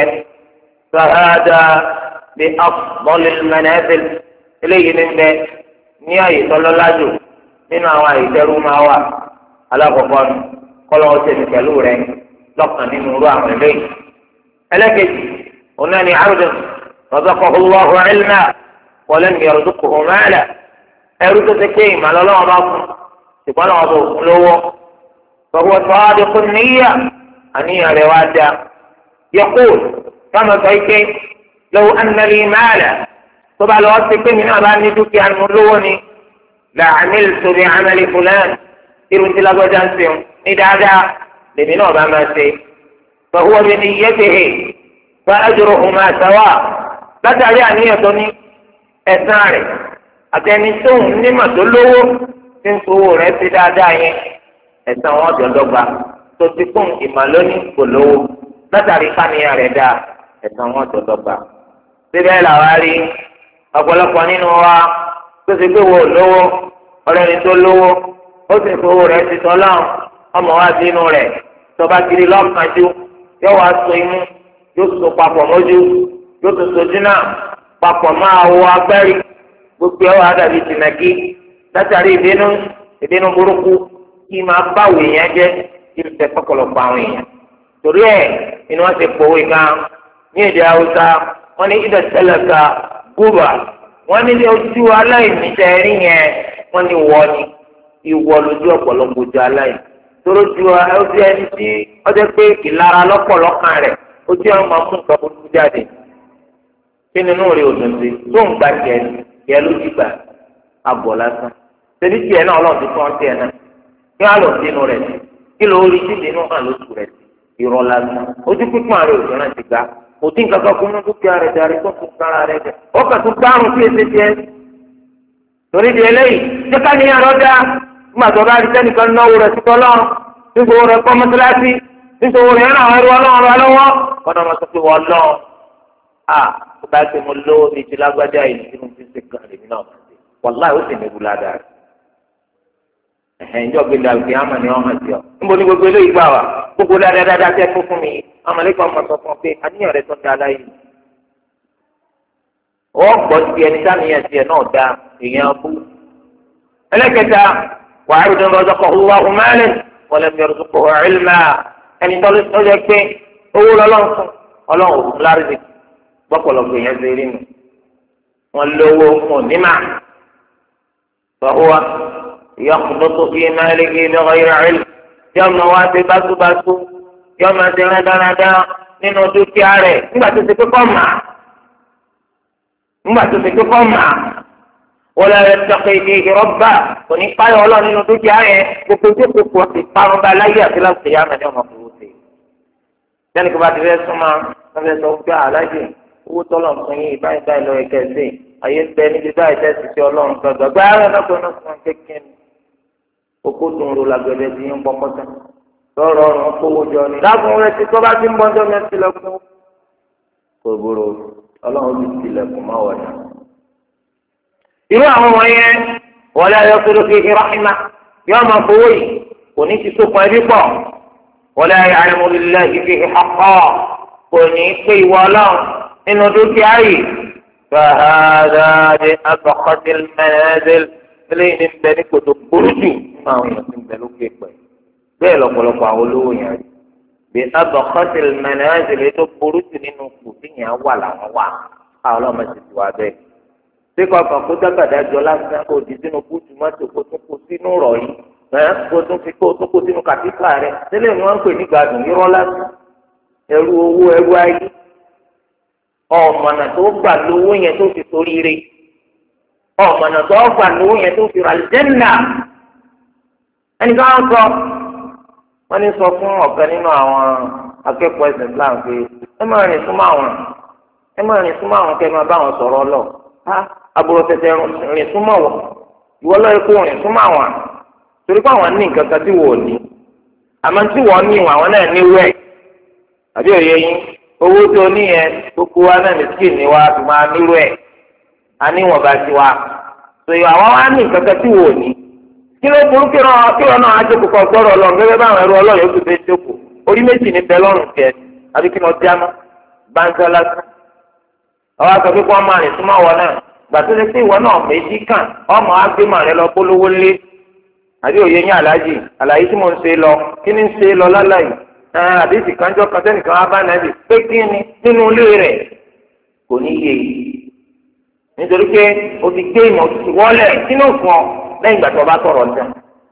fahada bi afdalil manazil eléyìí ní bẹ ní àyè tọ́lọ́lájò nínú àwọn àyè tẹ́rù máa wà alákọ̀ọ́kọ́ nù kọ́lọ́ ọ̀sẹ̀ ní pẹ̀lú rẹ̀ lọ́kàn nínú irú àwọn eléyìí. ẹlẹ́kẹ̀jì ọ̀nà ni abdun razaqahu Allahu ilma wa lam yarzuqhu mala ẹrú tó ti pé ìmàlọ́lọ́wọ́ bá fún ṣùgbọ́n àwọn ọmọ òkun lówó fọwọ́ sọ́ọ́dẹ kún níyà àníyàn rẹ̀ wá dá yẹkùn sọ́nà sọ ike lọ́wọ́ anàlì máàlà tó bá lọ́wọ́ sí pé mi náà bá ní dúkìá nù lówó ni làmìl tóbi àmàlì fúlàn irun tí lágbájá ń sèun ní dáadáa lèmi náà bá máa ṣe fọwọ́ mi ní yẹ́tẹ̀hẹ̀ fún ẹjọ́rò ọmọ àtàwà látàrí àníyàn tó ní ẹ̀sán rẹ̀ àtẹni tó ń nímọ̀ tó lówó tí ń fowó rẹ̀ sí dáadáa yẹn ẹ̀san wọn dọ̀dọ̀gba tó ti kún ìmọ̀lóní kò lówó látàrí káníyàn rẹ̀ dáa ẹ̀san wọn dọ̀dọ̀gba. síbẹ̀ làwa rí ọ̀pọ̀lọpọ̀ nínú wa tó ti gbé wo lówó ọlọ́ni tó lówó ó sì fowó rẹ̀ ti tọ́lọ́ ọmọ wa sínú rẹ̀ tọba kiri lọ́kànjú yóò wá so imú yóò so papọ̀ mójú yóò tó sojú náà papọ̀ máa wọ agbẹ́rì gbogbo ẹ̀ wà dàbí tìǹkì látàrí ìbínú ìbínú burúkú kí máa báwo èèyàn jẹ kí n tẹ pọ̀pọ̀lọpọ̀ àwọn èèyàn torí ẹ̀ inú wọn ti pòwe kan ní èdè haúsá wọn ní ìdá tẹlẹka gúbà wọn ní ojú aláìní tẹ rí yẹn wọn ní wọ ni ìwọ lójú ọ̀pọ̀lọpọ̀ ojú aláìní torí ojú ojú ẹni tí ọjọ́ pé ìlara lọ́pọ̀lọpọ̀ rẹ̀ ojú ẹ̀ máa mú nǹkan burúkú jáde kí nínú rẹ̀ òdùn sí tó ń gbà jẹ yẹ ló ti gbà abọ̀ lásán tẹ̀lé tiẹ̀ náà ọlọ́run ti tán tiẹ̀ náà kí wọ́n lọ sínú rẹ̀ sí kí ló rí sí nínú hàn lóṣù rẹ̀ sí irọ́ lásán ojú pípọ́n rẹ̀ òjò náà ti gbà kò tí nǹkan kan kún ní dúkìá rẹ̀ darí tó kún kára rẹ̀ jẹ ó kà tún gbárùn sí èsì tiẹ̀ torí di eléyìí ṣé ká ní àrọ́ dá nígbà tó bá rí sẹ́nìkan náwó rẹ̀ títọ́ lọ́rùn nígbà rẹ̀ kọ́ mọ́tíláṣí nígbà rẹ̀ ràn àwọn ẹrú ọlọ́run rẹ̀ lọ́wọ́ kọ́nà máa sọ pé wọ́n lọ́ à tó bá ṣe mo lówó ní ti lágbájá yìí nínú ti ṣe kàn lèmi náà wàláì ó sì ní ibùdó dáa ẹ̀hìn ìjọ gbẹdẹ àgbẹ àmà ni wọ́n máa ti ọ níbo ni gbogbo eléyìí gbà wá gbogbo dáadáa tẹ fún fún mi amalekọ ọmọ sọ fún ọ pé àníyàn rẹ tó ń da aláyé ọ gbọ́ ti ẹni sáníyàn tiẹ̀ náà da èèyàn bú ẹlẹ́kẹta wàá rí dundun ọjọ́ kọ wá ọmọlẹ wọlé mi ọdún kọ ẹlẹmà ẹni tó lè pé owó lọ́lọ́run fún Ọlọ́run òfin lárí gbọpọlọpọ èèyàn ṣe rí nu wọn lówó fún onímà fọwọ́ yọkùnbọ́tò fi máàlìkì lọ́wọ́ ìrìn àìlú yọ máa wá sí báṣubáṣu yọ máa ṣe rádaràdá nínú dúkìá rẹ̀ nígbà tó ti kọ́kọ́ mà nígbà tó ti kọ́kọ́ mà wọlé rẹ̀ tọ́kẹ́ ìdí ìrọ́bà kò ní páyọ̀ ọlọ́run nínú dúkìá rẹ̀ gbogbo tó kókó ti parun bá láyé àti láti yá mẹ́jọ ọmọ kò wọ́n ti. sẹ́ni kí bá ti fẹ́ súnmọ́ wọ́n fẹ́ sọ pé aláàjì owó tọ́lọ̀ fún yín báyìí báyìí lọ́ọ́ ẹ̀kẹ́ sí ayé ń bẹ níbi báyìí tẹ́sí sí ọlọ́run gbọ̀gbọ̀ gbá ara lọ́kọ̀ọ́ náà fún kékeré ni oko tó ń ro làgbẹ̀dẹ̀ sí yín pọ́pọ́tà lọ́rọ̀ ọ̀run kówó jọ ni lágùn rẹ̀ ti tọ́ bá ti ń bọ́jọ́ mẹ́tì lọ́kùn kò burú ọlọ́run ti tilẹ̀kùn máa wọ̀ náà. irú àwọn wọ̀nyẹn wọlé ayọ́kúrò kékeré rahima yóò máa fowó yìí kò ní ti sókun ẹbí pọ̀ wọlé ayọ́mọlélẹ́ ìfi ìhàkọ́ kò ní pé ìwọ ọlọ́run nínú dúkìá yìí fàhádà ní abọ́kọ́tì mẹ́rẹ́dẹ́l eléyìí ní bẹ ní kòtò burúkú nínú àwọn èèyàn tí ń bẹ lókè pẹ̀ bẹ́ẹ̀ lọ́pọ̀lọpọ̀ àwọn olówó yẹn rí bí abọ́kọ́tì mẹ́rẹ́dẹ́l tó burúkú nínú kù tí yẹn wà làwọn wà àwọn ọlọ́mọ ti ti wá bẹ́ẹ̀. ṣé kọ̀ọ̀kan kó dábàdà jọ lásán kó di sínú búùtù mọ́tò kó tún kó sínú rọ̀ yìí kó tún fi kó tún kó sínú kàtíkà rẹ̀ sílẹ̀ ni wọ́n ń pè ní gbádùn irọ́ lásán ẹrú owó ẹrú ayé ọ̀mọ̀nà tó gbà lówó yẹn tó fi ṣoríire ọ̀mọ̀nà tó gbà lówó yẹn tó fi rà lẹ́nà ẹnìkan á sọ wọ́n ní sọ fún ọ̀kan nínú àwọn akẹ́kọ̀ọ́ ẹ̀sìn Islam pé ẹ máa rìn súnmọ́ àwọn ẹ máa rìn súnmọ́ àwọn kẹ́ ẹ máa bá wọn sọ̀rọ̀ ọlọ́ ha àbúrò tẹ̀tẹ̀ rìn súnmọ́ wọn ìwọ lọ́ọ́ kó rìn súnmọ́ àwọn torí pé àwọn ní nǹkan kan tí wọ́n ò ní àmọ́ tí wọ́n ní ìwọ̀n àwọn náà ní wẹ́ẹ̀ àbí òye yín owó tó ní yẹn gbogbo wa náà ní skin ni wa fi máa nílò ẹ̀ a níwọ̀n bá ti wa sòyìn àwọn wa ní nǹkan kan tí wọ́n ò ní kí ló burú kí wọn kí wọn náà ajókòó kan gbọ́dọ̀ ọlọ́run gẹ́gẹ́ báwọn ẹrú ọlọ́run yóò fi fẹ́ jókòó orí méjì ní bẹ́ẹ̀ lọ́rùn tiẹ̀ àbí kí wọ́n jámọ́ báńkì lásán àwọn aṣọ pé kí wọ́n máa rìn súnmọ́ wọn náà gbàtó lè pé ìwọ náà méjì kàn ọmọ agbémọ̀ rẹ lọ polówó lé àbí òye yín aláàjì àlàyé tí mo ń ṣe lọ kí ni ń ṣe lọ láláyìí àdéhìí kanjọ́ kan sẹ́nìkan wá bá nàbì pé kí ni nínú ilé rẹ̀ kò ní yé nítorí pé o ti gbé ìmọ̀ òtútù wọlé sínú fún ọ lẹ́yìn ìgbà tí wọ́n bá sọ̀rọ̀ ọ̀dà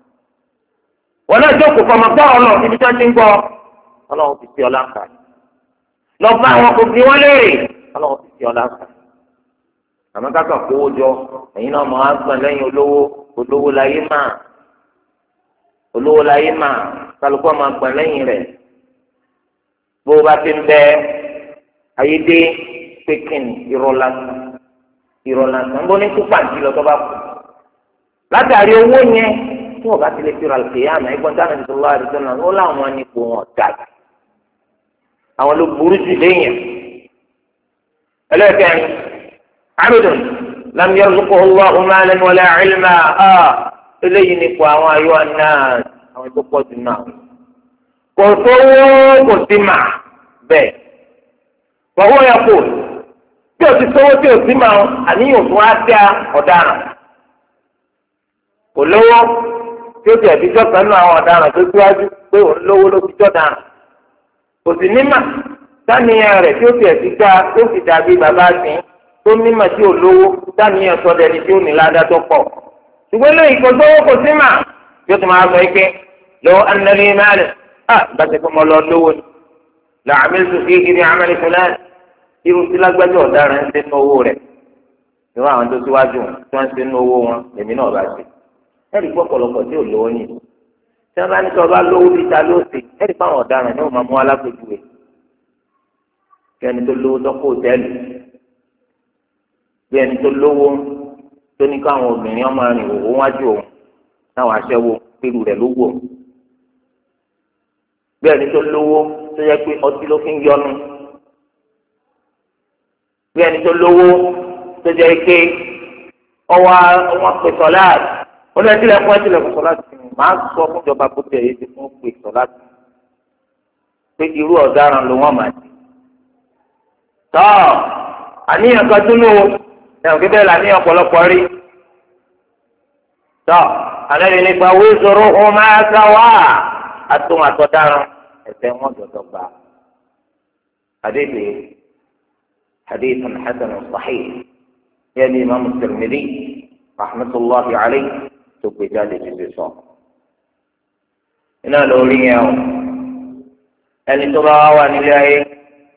wọn náà jókòó fọmọ gbọ́rọ̀ lọ níbi tí wọ́n ti ń gbọ́ ọlọ́run ti fi ọlá ń kà lọ bá àwọn kò fi wọ́n léèrè ọlọ́run ti fi ọlá ń kà àmọ́ kákan kówó jọ ẹ̀yin náà máa ń gbọ̀n lẹ́yìn olówó olówó láyé máa olówó láyé máa kálukú máa gbọ̀n lẹ́yìn rẹ̀ bó o bá ti ń bẹ ayédè pékin irọ́ lásán irọ́ lásán ń bọ́ ní kó pàǹtí lọ tó bá kú látàrí owó yẹn tí wọ́n bá ti lè fi ra àlùkìyàmà ẹgbọ́n táwọn ti sọ̀rọ̀ àdìsọ́ náà ó láwọn nípò wọn dájú àwọn ló burú jù léyìn ẹlẹ́kẹ̀rin abidun lam yarzuquhu Allahu malan wala ilma eléyìí nípò àwọn ayọ́ náà àwọn tó pọ̀ jù náà kò sówó kò sí mà bẹ́ẹ̀ fọwọ́ yẹ kó tí o ti sówó tí o sí mà àníyàn fún àti ọ̀daràn kò lówó tí o ti ẹ̀bí jọ́kan nù àwọn ọ̀daràn tó síwájú pé òun lówó ló fi jọ́ daràn kò sí nímà dáníyàn rẹ̀ tí o ti ẹ̀bí gbá tó fi dàbí bàbá sìn tó nímà tí o lówó dáníyàn sọdẹ ni tí o ní ládàá tó pọ̀ ṣùgbọ́n lóyìn kò sówó kò sí mà yóò tún máa sọ ike lọ́wọ́ anàlẹ́ máàlẹ̀ ah bàtẹ́ kó mo lọ lówó ni làmílùú fi kiri àmàlẹ́ fúlẹ́ẹ̀nì irú tí lágbájá ọ̀daràn ń ṣe ní owó rẹ̀ irú àwọn tó síwájú wọn tí wọ́n ń ṣe ní owó wọn èmi náà bá ṣe ẹ̀rí pọ̀pọ̀lọpọ̀ tí ò lówó yìí tí wọ́n bá ní sọ bá lówó bí ta ló ṣe ẹ̀rí pàwọn ọ̀daràn ní òun máa mú alápèjúwe bí ẹni tó lówó tọ́kọ̀ òtẹ́ẹ̀lì bí ẹni tó lówó tó ní káwọn obìnrin ọmọ rìn òwò wájú òun táwọn aṣẹ́wó pẹ̀lú rẹ̀ ló wò bí ẹni tó lówó tó yẹ pé ọtí ló fi ń yọnu bí ẹni tó lówó tó jẹ́ pé ọwọ́ wọn pè sọ́láàtì wọ́n lé tilẹ̀ fún ẹtìlẹ̀ fún sọ́láàtì máa sọ fún ìjọba kó tẹ̀ yé ti fún pè sọ́láàtì pé irú ọ̀daràn ló wọ́n máa di. tọ́ àníyàn kan tún lò ẹ̀rù kí bẹ́ẹ̀ làníyàn ọ̀pọ̀lọpọ̀ rí. tọ́ àlẹ́ mi nípa wíṣọ̀rọ̀ ọ̀hún máa sá wá àtúnwò àtọ̀daràn ẹ̀fẹ̀ wọn dọ̀dọ̀ gbà. àdébìí حديث حسن صحيح يعني الإمام الترمذي رحمة الله عليه تبجال جزيسون إنا لوليه أن تبعوا عن الله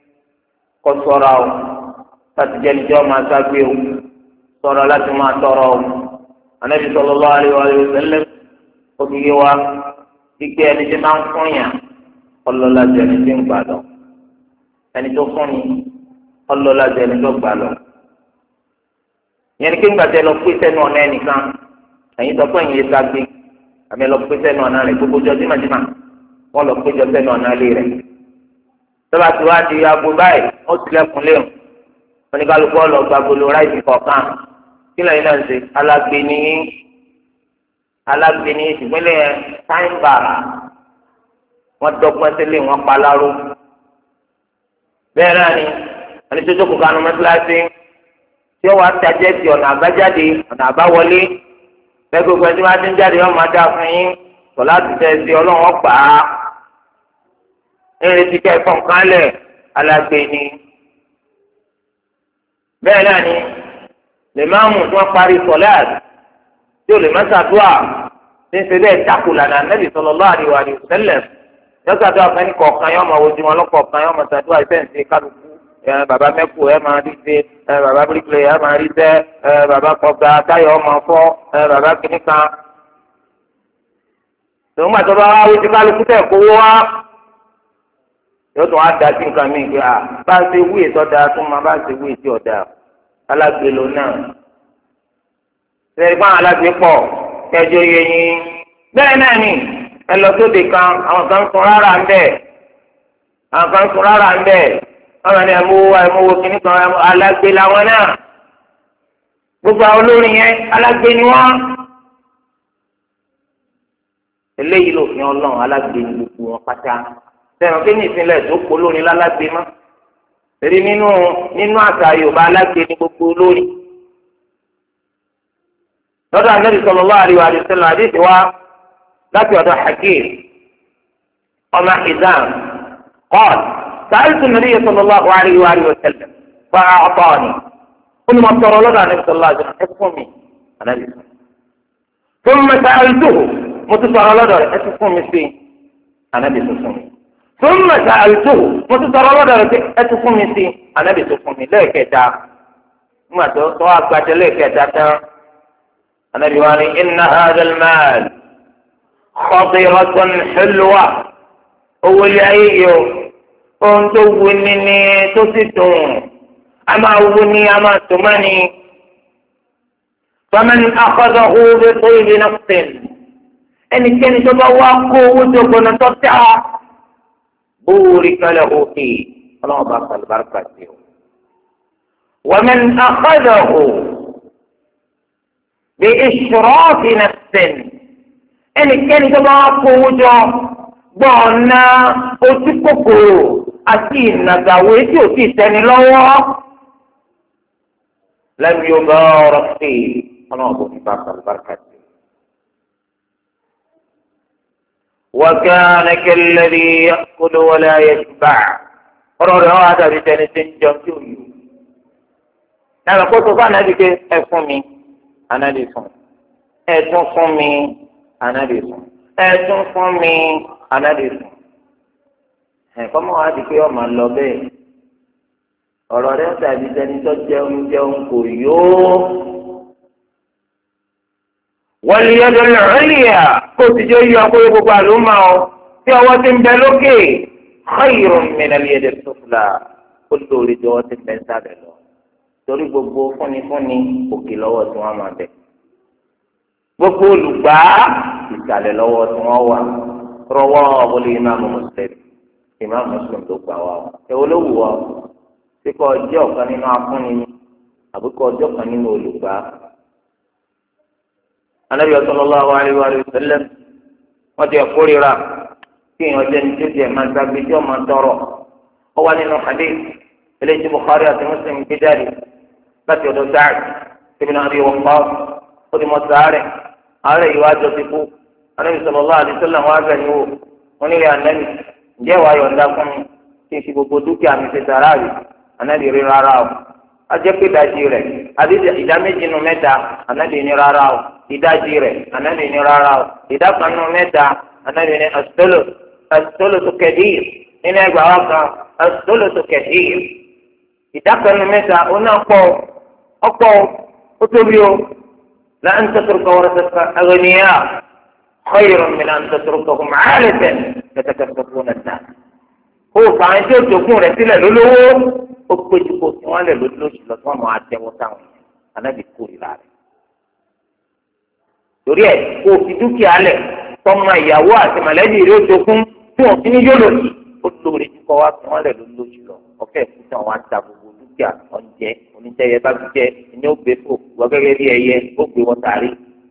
kó ṣọ́ra o láti jẹ́ níjọ́ máa ságbé o ṣọ́ra láti máa tọrọ o. Ànábì sallallahu alaihi wa sallam ó fi yé wa gbígbé ẹni tí máa ń fún yàn ọlọ́lá ju ẹni tí ń gbà lọ ẹni tó fún ni ọlọ́lá ju ẹni tó gbà lọ. ìyẹn ni kí n gbàtẹ́ lọ pé sẹ́nu ọ̀nà ẹnìkan ẹ̀yin sọ pé ẹ̀yin yé ságbé àmì lọ pé sẹ́nu ọ̀nà rẹ̀ gbogbo jọ dímàdímà wọ́n lọ pé jọ sẹ́nu ọ̀nà ilé rẹ̀. tọ́ba tí wàá di aago báyìí ó ti lẹ́kùn léwu oníkálukú ọ̀lọ́ gbàgbọ́lọ́ ráìsì kọ̀ọ̀kan kí lẹ́yìn náà ń ṣe alágbé ní alágbé ní ìpínlẹ̀ sáínbàrà wọ́n dọ́gbọ́n sílé wọn pa láró. bẹ́ẹ̀ náà ni ẹni tó jókòó kanu mọ́tíláṣí tí ó wàá tajẹ́ di ọ̀nà àbájáde ọ̀nà àbáwọlé bẹ́ẹ̀ gbogbo ẹni tí wọ́n ti ń jáde wọ́n máa dá fún yín tọ́lá ti tẹ̀ sí ọlọ́run gbà á. ìrètí kẹ́kọ̀ọ́ nǹkan lẹ̀ alágbé ni. bẹ́ẹ̀ náà ni lè máa mú tí wọ́n parí sọ̀láàtì tí o lè má ṣàdúrà ní ṣe bẹ́ẹ̀ takò lànà Ànábì sallallahu alaihi wa sallam yọ́sàdúrà fẹ́ni kọ̀ọ̀kan yọ́ máa wojú wọn lọ́kọ̀ọ̀kan yọ́ máa ṣàdúrà ìfẹ́ǹsì kálukú bàbá mẹ́kù ẹ̀ máa rí ṣe bàbá bíríkìlẹ̀ ẹ̀ máa rí ṣe bàbá kọ̀ọ̀gá táyọ̀ ọmọ fọ́ bàbá kìnnìkan. tòun gbàtọ́ bá wá wí sí kálukú tẹ̀ kówó wá yóò tún wá da sí nǹkan mi pé à bá a ṣe wí ètò ọ̀dà tó máa bá a ṣe wí ètò ọ̀dà alágbèlò náà ṣe fún alágbè pọ̀ kẹjọ yẹyin bẹ́ẹ̀ náà ni ẹ lọ sóde kan àwọn kan sùn rárá ń bẹ̀ àwọn kan sùn rárá ń bẹ̀ àwọn ni ẹ̀mú ẹ̀mú wo kìíní kan alágbè làwọn náà gbogbo àwọn olórin yẹn alágbè ni wọ́n eléyìí lòfin ọlọ́run alágbè ni gbogbo wọn pátá sẹ́wọ̀n kí ní ìpínlẹ̀ tó kó lórin lálágbé mọ́ èrí nínú nínú àṣà Yorùbá alágbé ní gbogbo lórin. lọ́dọ̀ Ànábì sallallahu alaihi wa sallam àdéhùn wa láti ọ̀dọ̀ Hakim ọmọ Hizam qala sa'altu an-nabiy sallallahu alaihi wa sallam fa a'tani ó ní mo sọ̀rọ̀ lọ́dọ̀ Ànábì sallallahu alaihi wa sallam ẹ fún mi Ànábì. thumma sa'altuhu mo tún sọ̀rọ̀ lọ́dọ̀ rẹ̀ ẹ tún fún mi sí Ànábì tó fún mi. ثم سألته متترى لدى أتفهم سي أنا بتفهم ليك تا ما توقعت ليك تا أنا بيواني إن هذا المال خطيرة حلوة أول أيو أنت ونني تسيتون أما وني أما تمني فمن أخذه بطيب نفس إن كان تبوا قوة ونتطع بورك له فيه الله بارك البركة فيه ومن أخذه بإشراف نفس إن كان تبعه وجه بأنا أتكوكو أتين نزاويتي وفي سنة الله لم يبارك فيه الله بارك البركة فيه وكان كالذي يأكل ولا يشبع ọ̀rọ̀ هذا بتاني تنجم náà kó tó bá nàbí ké ẹ fún mi àná lè fún ẹ tún fún mi àná lè fún ẹ tún fún mi àná lè fún ẹ kọ́mọ́ wá di pé ọmọ lọ bẹ́ẹ̀ ọ̀rọ̀ rẹ̀ dàbí tẹni tó jẹun jẹun kò yó. واليد العليا قلت جاي يقول ابو معلومه في وقت بلوكي خير من اليد السفلى قلت لجوات من سابلو torí gbogbo fúnifúni òkè lọ́wọ́ tí wọ́n máa bẹ̀. gbogbo olùgbà ìsàlẹ̀ lọ́wọ́ tí wọ́n wà rọwọ́ ọ̀bọ̀lẹ̀ ìmáàmù Muslim ìmáàmù Muslim tó gbà wá. èwo ló wù ọ́ sí kọ́ ọjọ́ ọ̀kan nínú afúnni àbí kọ́ ọjọ́ kan nínú olùgbà. Ànábì sallallahu alaihi wa sallam wọ́n ti ẹ̀kórira kí èèyàn jẹ́ ní tí ó ti ẹ̀ máa gbàgbé tí ó máa tọrọ. ó wà nínú hadith eléyìí tí Bukhari àti Muslim gbé jáde láti ọ̀dọ̀ Sa'd ibn Abi Waqqas ó di mọ́ sáré àárẹ̀ yìí wá jọ ti kú. Ànábì sallallahu alaihi wa sallam wá bẹ̀ ní wò wọ́n nílé Ànábì ǹjẹ́ wàá yọ̀ǹda fún mi kí n fi gbogbo dúkìá mi ṣe sàrà rè Ànábì rí rárá o. a jẹ́ pé ìdajì rẹ̀ àbí ìdá méjì nù mẹ́ta Ànábì ní rárá o. ìdajì rẹ̀ Ànábì ní rárá o. ìdá kan nù mẹ́ta Ànábì ní as-sulus as-sulusu kathir nínú ẹgbàá wa kan as-sulusu kathir ìdákanu mẹ́ta oná pọ̀ ọ̀pọ̀ ó tóbi o la an tatruka warathaka aghniya khayrun min an tatrukahum 'alatan yatakaffafuna an-nas. ó fà á tí ó jogún rẹ̀ sílẹ̀ lólówó ó péjú kó tí wọ́n lẹ̀ lóṣù lọ tí wọ́n máa tẹ́wọ́ sáwọn anábì kórìíra rẹ̀. torí ẹ̀ kó o fi dúkìá lẹ̀ tọ́mọ ìyàwó àti mọ̀lẹ́bí rẹ̀ ó jogún tí wọ́n fi ní yóò lòdì ó lóore tí kọ́ wá tí wọ́n lẹ̀ lóṣù lọ ọ̀fẹ́ ìfúnṣàn wa ń ta gbogbo dúkìá ọ̀njẹ́ oníjẹ́yẹ bá ti jẹ́ ẹni ó gbé fò wọ́n gẹ́gẹ́ bí ẹyẹ ó gbé wọn tàrí.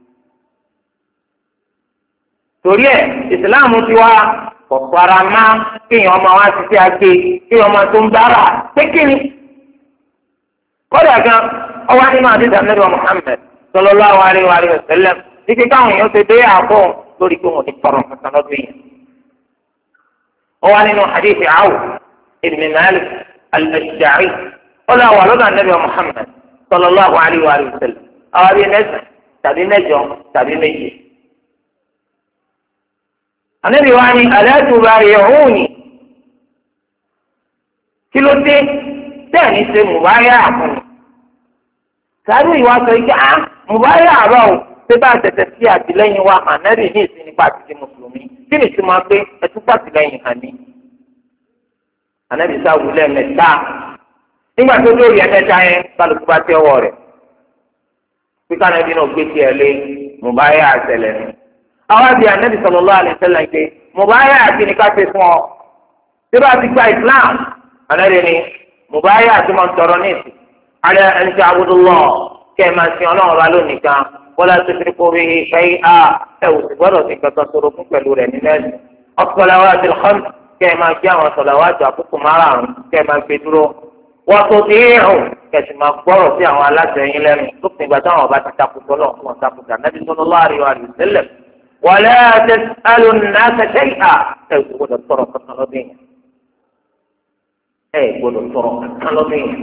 torí ẹ̀ ìsìláàmù ti wá kọ̀ọ̀kọ̀ ara má kéèyàn ọmọ wa ti ṣe àgbé kéèyàn ọmọ tó ń bára pékinni. kọ́dà gan ọwọ́ nínú àdìsá Ànábì Muhammad sallallahu alaihi wa sallam ní kí káwọn èèyàn ṣe dé àbọ̀ lórí pé wọn ti tọrọ kankan lọ́dún yẹn. ọwọ́ nínú àdìsí Awf ibn Malik al-Ashja'i ọlọ́ àwọn àlọ́dọ̀ Ànábì Muhammad sallallahu alaihi wa sallam àwọn àbí mẹ́sàn tàbí mẹ́jọ tàbí méje. Ànábì wa ni ala tubayi'uni kí ló dé bẹ́ẹ̀ ni ṣe mùbáyà fún mi. sáré ìwà sọ ike ah mùbáyà àbá o ṣé bá tẹ̀tẹ̀ sí àtìlẹ́yìn wa Ànábì ní ìsìn nípa àti mùsùlùmí kí ni tí máa pé ẹtú pàtìlẹ́yìn hàn ní. Ànábì sáwùlẹ̀ mẹ́ta nígbà tó lórí ẹ̀mẹ́ta yẹn kálukú bá tẹ́ ọwọ́ rẹ̀ pé Ànábì náà gbé tiẹ̀ lé mùbáyà àtẹlẹ̀ ni. àwọn àbí Ànábì sallallahu alaihi wasallam pé mùbáyà àti ní ká ṣe fún ọ tí bá ti gba Islam Ànábì ni mùbáyà àti máa ń tọrọ ní ìsìn ala an ta'budullah kẹ́ ẹ̀ máa sin ọlọ́run bá lónìí kan wala tushriku bihi shay'an ẹ̀ ò sì gbọ́dọ̀ sí kankan sọ̀rọ̀ fún pẹ̀lú rẹ̀ nínú ẹ̀sìn as-salawatil khams kẹ́ ẹ̀ máa gbé àwọn sọ̀làwátì àkókò márààrún kẹ́ ẹ̀ máa gbé dúró wọ́n tó ti hàn kẹ̀sì máa gbọ́rọ̀ sí àwọn aláṣẹ yín lẹ́nu lópin ìgbà táwọn ọba ti takùtọ̀ lọ fún wọn takùtà Nabi sallallahu alaihi wa sallam wala tas'alu an-nasa shay'an ẹ̀ gbọ́dọ̀ tọrọ kankan lọ́dún yẹn ẹ̀ gbọ́dọ̀ tọrọ kankan lọ́dún yẹn.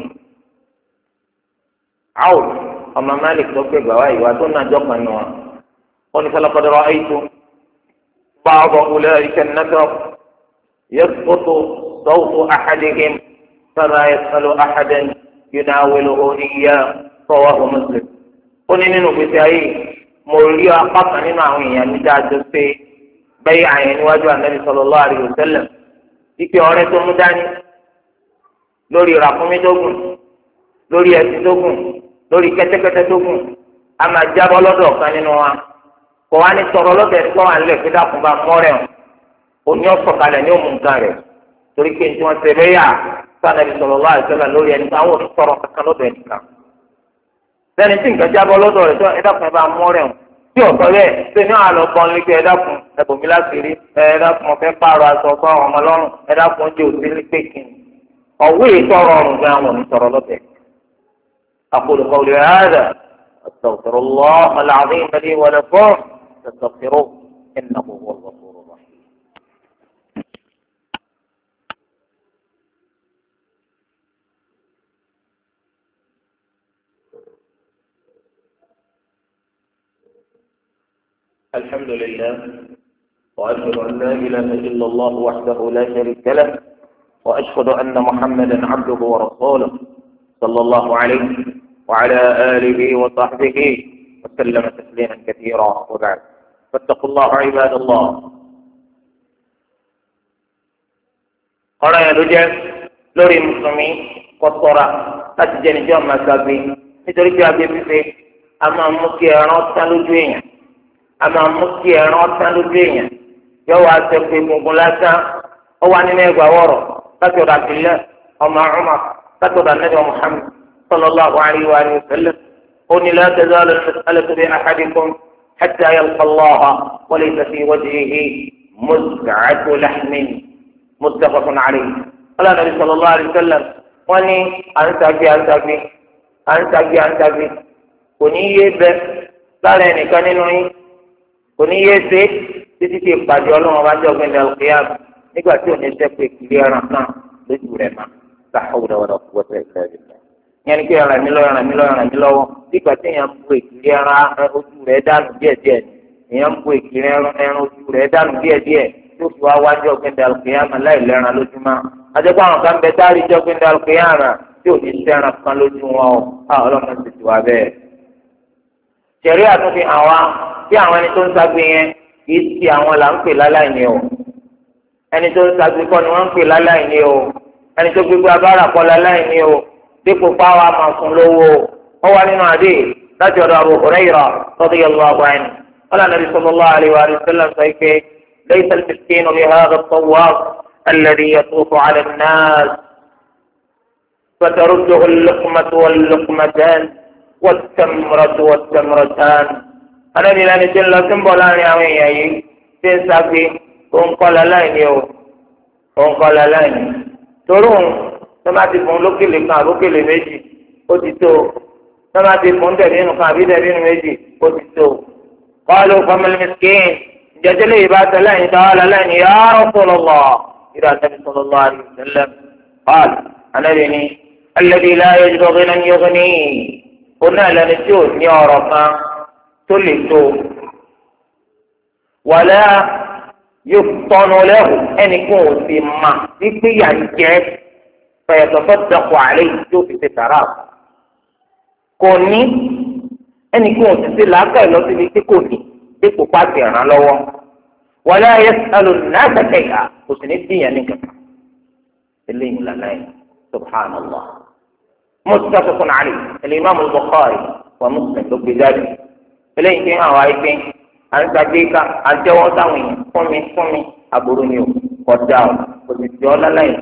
Awf ọmọ Malik tó gbé gbà wá ìwà tó nàjọ kan nù wọn wọn ní falaqad ra'aytu ba'da ulaika an-nafar yasqutu sawtu ahadihim فما يسأل أحدا يناوله إياه رواه مسلم ó ní nínú gbèsè ayé mo rí apá kan nínú àwọn èèyàn mi dáadọ́ pé bẹ́ẹ̀ àyẹ̀ níwájú Ànábì sallallahu alaihi wasallam ike ọ̀rẹ́ tó mú dání lórí ràkúnmí tó gùn lórí ẹṣin tó gùn lórí kẹ́tẹ́kẹ́tẹ́ tó gùn a máa jábọ́ lọ́dọ̀ kan nínú wa kò wá ní tọrọ lọ́dọ̀ ẹ̀ tó wà nílẹ̀ pé dákun bá mọ́rẹ̀ ò ní ọ̀sọ̀kalẹ̀ ní òmùgá rẹ̀ torí pé tí wọ́n ṣe bẹ́ẹ̀ yà sanabi sallallahu alaihi wasallam lórí ẹni táwọn ò sọ̀rọ̀ kankan lọ́dọ̀ ẹni kan sẹni tí nǹkan jábọ́ lọ́dọ̀ rẹ̀ tó ẹ dákun ẹ bá mú ọ̀rẹ́ wọn tí ọ̀sọ́ bẹ́ẹ̀ ṣe ní àlọ́ kan lé pé ẹ dákun ẹ bòmí láti rí ẹ dákun ọ̀fẹ́ pààrọ̀ aṣọ ọgbà àwọn ọmọ lọ́rùn ẹ dákun oúnjẹ òsì ní pé kí ni ọ̀wé ìtọrọ ọ̀rùn gan àwọn òní sọ̀rọ̀ lọ́dẹ̀. aqulu qawli hadha astaghfirullah al-azim li wa lakum fastaghfiruhu innahu huwal ghafurur rahim. الحمد لله وأشهد أن لا إله إلا الله وحده لا شريك له وأشهد أن محمدا عبده ورسوله صلى الله عليه وعلى آله وصحبه وسلم تسليما كثيرا وبعد فاتقوا الله عباد الله. قال يا رجال لوري مسلمين والصورة أتجن جمع سابي nítorí pé abẹ́fífẹ́ a máa mú kí ẹran tán lójú èèyàn a máa mú kí ẹran tán lójú èèyàn yọ wá sẹ́kù egungun lásán ó wà nínú ẹgbàá wọ̀rọ̀ láti ọ̀dọ̀ Abdullah ọmọ Umar láti ọ̀dọ̀ Nabi Muhammad sallallahu alayhi wa sallam ó ní la tazalu al-mas'alatu bi ahadikum hatta yalqa Allah wa laysa fi wajhihi muz'atu lahmin muttafaqun alayhi. ọlọ́run Nabi sallallahu alayhi wa sallam wọ́n ní à ń tagbe à ń tagbe à ń tagbe à ń tagbe kò ní yé bẹ́ lára ẹnìkan nínú yín kò ní yé ṣe títí tí ìpàdé ọlọ́run bá jẹ́ ọ̀gbìn dàlùkìyàm nígbà tí òní sẹ́pẹ̀ kiri ẹran náà lójú rẹ̀ máa láhùrẹ́ wọ́n lọ́kùn wọ́n tẹ̀ ẹ́ ẹ́ yẹn ni kí ẹran mi lọ́wọ́ ẹran mi lọ́wọ́ ẹran mi lọ́wọ́ nígbà tí èèyàn ń bu èkìrí ẹran ojú rẹ̀ dànù díẹ̀díẹ̀ èèyàn ń bu èkìrí ẹran ojú rẹ̀ dànù díẹ̀díẹ̀ tó fi wá wájú ọ̀gbìn dàlùkìyàm láì lẹ́ran lójúmọ́ adékọ́ àwọn kan bẹ táàrí jẹ́ ọ̀gbìn dàlùkìyàm tí ò ní sẹ́ran kan lójú wọn o àwọn ọlọ́mọ ti ti wá bẹ́ẹ̀. ṣẹ̀rí àtúnfi hàn wá bí àwọn ẹni tó ń ságbé yẹn kì í ti àwọn là ń pè láláìní o ẹni tó ń ságbé kọ́ ni wọ́n ń pè láláìní o ẹni tó gbégbé abára kọ́ láláìní o dípò fáwọn amọ̀sùn lówó ó wà nínú àdé láti ọ̀dọ̀ Abu Hurairah radiyallahu anhu qala Nabi sallallahu alayhi wa sallam sọ pé laysa al-miskinu bi hadha at-tawwab alladhi yatufu ala an-nas fatarudduhu al-luqmatu wal-luqmatan wat-tamratu wat-tamratan. Ànábì lẹni tí ń lọ sí ń bọ̀ láàrin àwọn èèyàn yìí tí ń ságbé òun kọ́ láláìní o òun kọ́ láláìní torún tọ́mátì fún lókèlè kan àbókèlè méjì ó ti tó tọ́mátì fún dẹ̀bínú kan àbí dẹ̀bínú méjì ó ti tó. qalu famal miskin jẹjẹrẹ yìí bá tẹ̀lé ẹ̀yìn táwọn láláìní ya Rasulullah ìdá Ànábì sallallahu alaihi wasallam qala Ànábì ní alladhi la yajidu ghinan yughni ó náà lẹni tí ò ní ọ̀rọ̀ kan tó lè tó wàlẹ́ yóò tọ́nu lẹ́hùn ẹnìkan ò sì mà wípé yà ń jẹ́ fẹ̀yẹ̀tọ̀tọ̀ dẹ̀kọ̀ àlẹ́ yìí tó fi ṣe tàrà kò ní ẹnìkan ò sì ṣe làákàyè lọ síbi tí kò ní dípò pàṣẹ ràn lọ́wọ́ wàlẹ́ ayé sálò náà kẹ̀kẹ́ yà kò sì ní bíyàn ní kankan eléyìí lànà yìí subhanallah muttafaqun alayhi al-imam al-Bukhari wa Muslim ló gbé jáde eléyìí fi hàn wá pé à ń gbàgbé ká à ń jẹ́wọ́ sáwọn èèyàn fún mi fún mi àbúrò ni o kọjá o kò sì jọ láláyìn.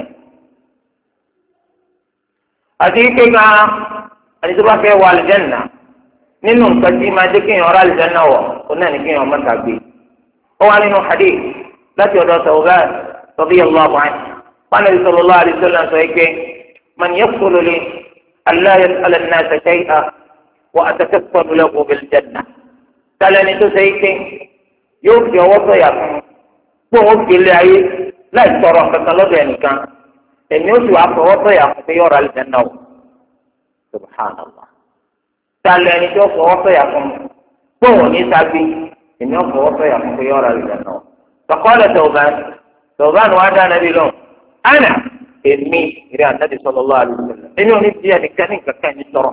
àti ike ká àti tó bá fẹ́ wọ àlùjánnà nínú nǹkan tí máa jẹ́ kéèyàn ọ̀rọ̀ àlùjánnà wọ̀ ó náà ní kéèyàn mọ́ta gbé. ó wá nínú hadith láti ọ̀dọ̀ Thawban radiyallahu anhu wa Nabi sallallahu alaihi wasallam sọ pé man yaqulu li alla yas'ala an-nasa shay'an wa atakaffalu lahu bil jannah tálẹ́ni tó ṣe é ké yóò fi ọwọ́ sọ̀yà fún un pé òun fi ilé ayé láì tọrọ kankan lọ́dọ̀ ẹnìkan èmi ó sì wá fọwọ́ sọ̀yà fún pé yọ̀ọ̀rọ̀ alẹ́ náà wò subhanallah tálẹ́ni tó fọwọ́ sọ̀yà fún un pé òun ní sábì èmi ó fọwọ́ sọ̀yà fún pé yọ̀ọ̀rọ̀ alẹ́ náà wò. tọkọ́lẹ̀ Thawban Thawban wá dá nàbí lọ ana èmi ìrẹ́ ànábì sallallahu alaihi wasallam èmi ò ní bí ẹnìkan ní kankan ní tọrọ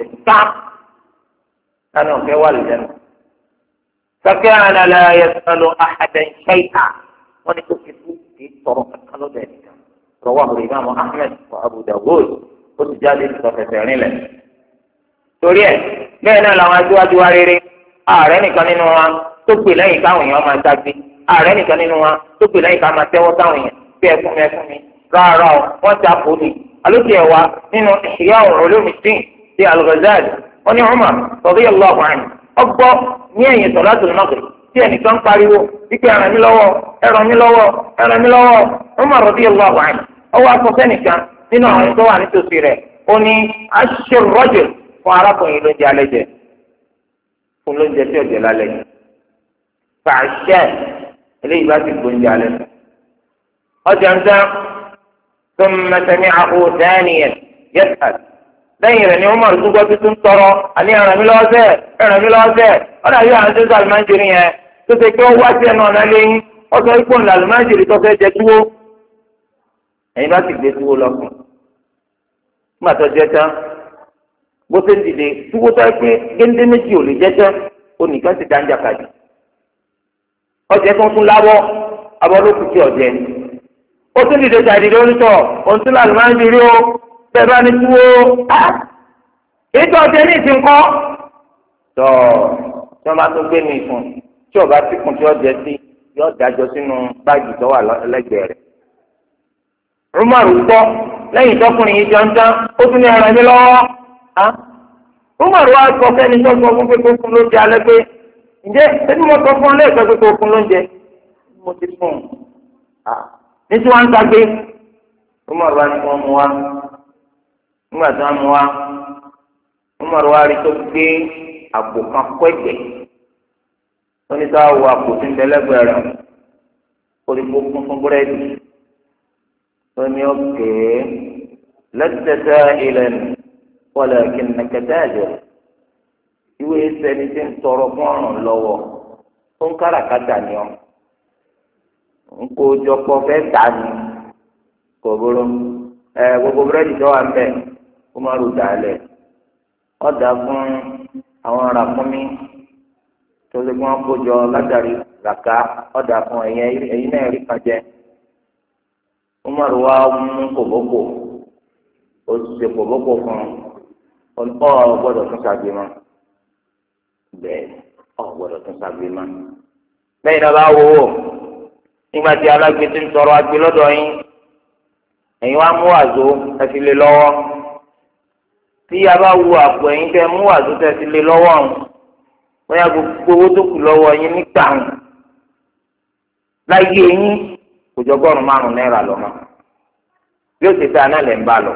kàmọ́ فكان لا يسأل أحدا شيئا ونكتب في طرق ذلك رواه الإمام أحمد وأبو داود وسجاد الصفتين له سوريا بين الأواجوات واريري أرني كان نوع تقبل أي كاوي يوم أتاكي أرني كان نوع تقبل أي كما تيو كاوي بيكم يكمي رارا وتقولي ألوكي هو إنه إحياء علوم الدين في الغزالي وني عمر رضي الله عنه ọgbọ́ ní ẹ̀yìn sọ̀láàtù Maghrib tí ẹnìkan pariwo wípé ẹ̀ràn mi lọ́wọ́ ẹ̀ràn mi lọ́wọ́ ẹ̀ràn mi lọ́wọ́ Umar radiyallahu anhu ọwọ́ akọ́sẹ́ nìkan nínú àwọn ẹ̀tọ́ wà nítòsí rẹ̀ ó ní aṣọ rọ́jò fún arákùnrin lóúnjẹ alẹ́ jẹ fún lóúnjẹ tí ọ̀jẹ̀ lálẹ́ jẹ fàṣẹ eléyìí bá ti gbóúnjẹ alẹ́ ọjà ń dán tó mẹsẹ̀mí àhó dáníyẹn yẹ́sàd lẹ́yìn rẹ̀ ni wọ́n mọ̀rún túbọ̀ tuntun tọrọ àní ẹ̀ràn mi lọ́wọ́ sẹ́ẹ̀ ẹ̀ràn mi lọ́wọ́ sẹ́ẹ̀ ọ̀dà yóò àwọn sẹ́sẹ́ àlùmájìrì yẹn tó ṣe pé ó wá sí ẹnu ọ̀nà lẹ́yìn ọ̀sọ̀ ipò ńlá àlùmájìrì tó fẹ́ jẹ túwó ẹ̀yin bá sì gbé túwó lọ́kùn nígbà tó jẹ tán bó ṣe dìde túwó tó pé géńdé méjì ò lè jẹ tán onìkan ti dá ń jàkadì ọjẹ tó ń tún lábọ́ abọ́ ló kù sí ọ̀jẹ̀ ó tún dìde jáde lórítọ̀ òun tún àlùmájìrì ó bẹ́ẹ̀ bá ní túwó ètò ọ̀tẹ̀ ní ìsìnkọ́ tọ́ tí wọ́n bá tó gbé mi fún tí ọba tí kùn tí ó jẹ sí yóò dájọ́ sínú báàgì tó wà lẹ́gbẹ̀ẹ́ rẹ̀. Rúmọ̀rù gbọ́ lẹ́yìn tọkùnrin yìí jọ̀ǹtàn ó tún ní ẹran mi lọ́wọ́. Rúmọ̀rù wa sọ fẹ́ni tó sọ fún pé kó fún lóúnjẹ alẹ́ pé ǹjẹ́ ẹni mo sọ fún ọ lẹ́ẹ̀kọ́ pé kó fún lóúnjẹ mo ti fún un. ní tí wọ́n ń gbàgbé Rúmọ̀rù wa ni wọ́n mú wa nígbà tí wọ́n mú wa Rúmọ̀rù wa rí tó gbé àpò kan kọ́ ẹ̀gbẹ́ wọ́n ní sáà wọ àpò tí ń bẹ lẹ́gbẹ̀ẹ́ rẹ̀ ó rí kó kún fún búrẹ́dì wọ́n ní ọ̀kẹ́ lẹ́tẹ̀tẹ̀ ilẹ̀ wọlé kìnnìkẹ́tẹ́ ẹ̀jẹ̀ ìwé sẹ́ni tí ń tọrọ fún ọ̀ràn lọ́wọ́ ó ń káràkátà ni ọ́ ń kó jọpọ̀ fẹ́ tà ní kò burú ẹ gbogbo búrẹ́dì tó wà ń bẹ̀ Umaru dálẹ̀ ọ̀dà fún àwọn ará fún mi tó lè gbọ́n kójọ látàrí zaka ọ̀dà fún ẹ̀yìn náà rí kan jẹ. Umaru wa mú kòbókò ó ṣe kòbókò fún ọ gbọ́dọ̀ tún ṣàgbé mọ́ bẹ́ẹ̀ ọ gbọ́dọ̀ tún ṣàgbé mọ́. lẹ́yìn náà bá wò ó nígbà tí alágbé ti ń tọrọ agbé lọ́dọ̀ yín ẹ̀yin wá mú àzó ẹ fi lé lọ́wọ́ tí a bá wo àpò ẹ̀yin tẹ́ mú àzó tẹ́ fi lé lọ́wọ́ ọ̀hún bóyá gbogbo owó tó kù lọ́wọ́ yín nígbà ọ̀hún láyé yín kò jọ ọgọ́rùn-ún márùn-ún náírà lọ́mọ bí ó ti ta náà lẹ̀ ń bá lọ.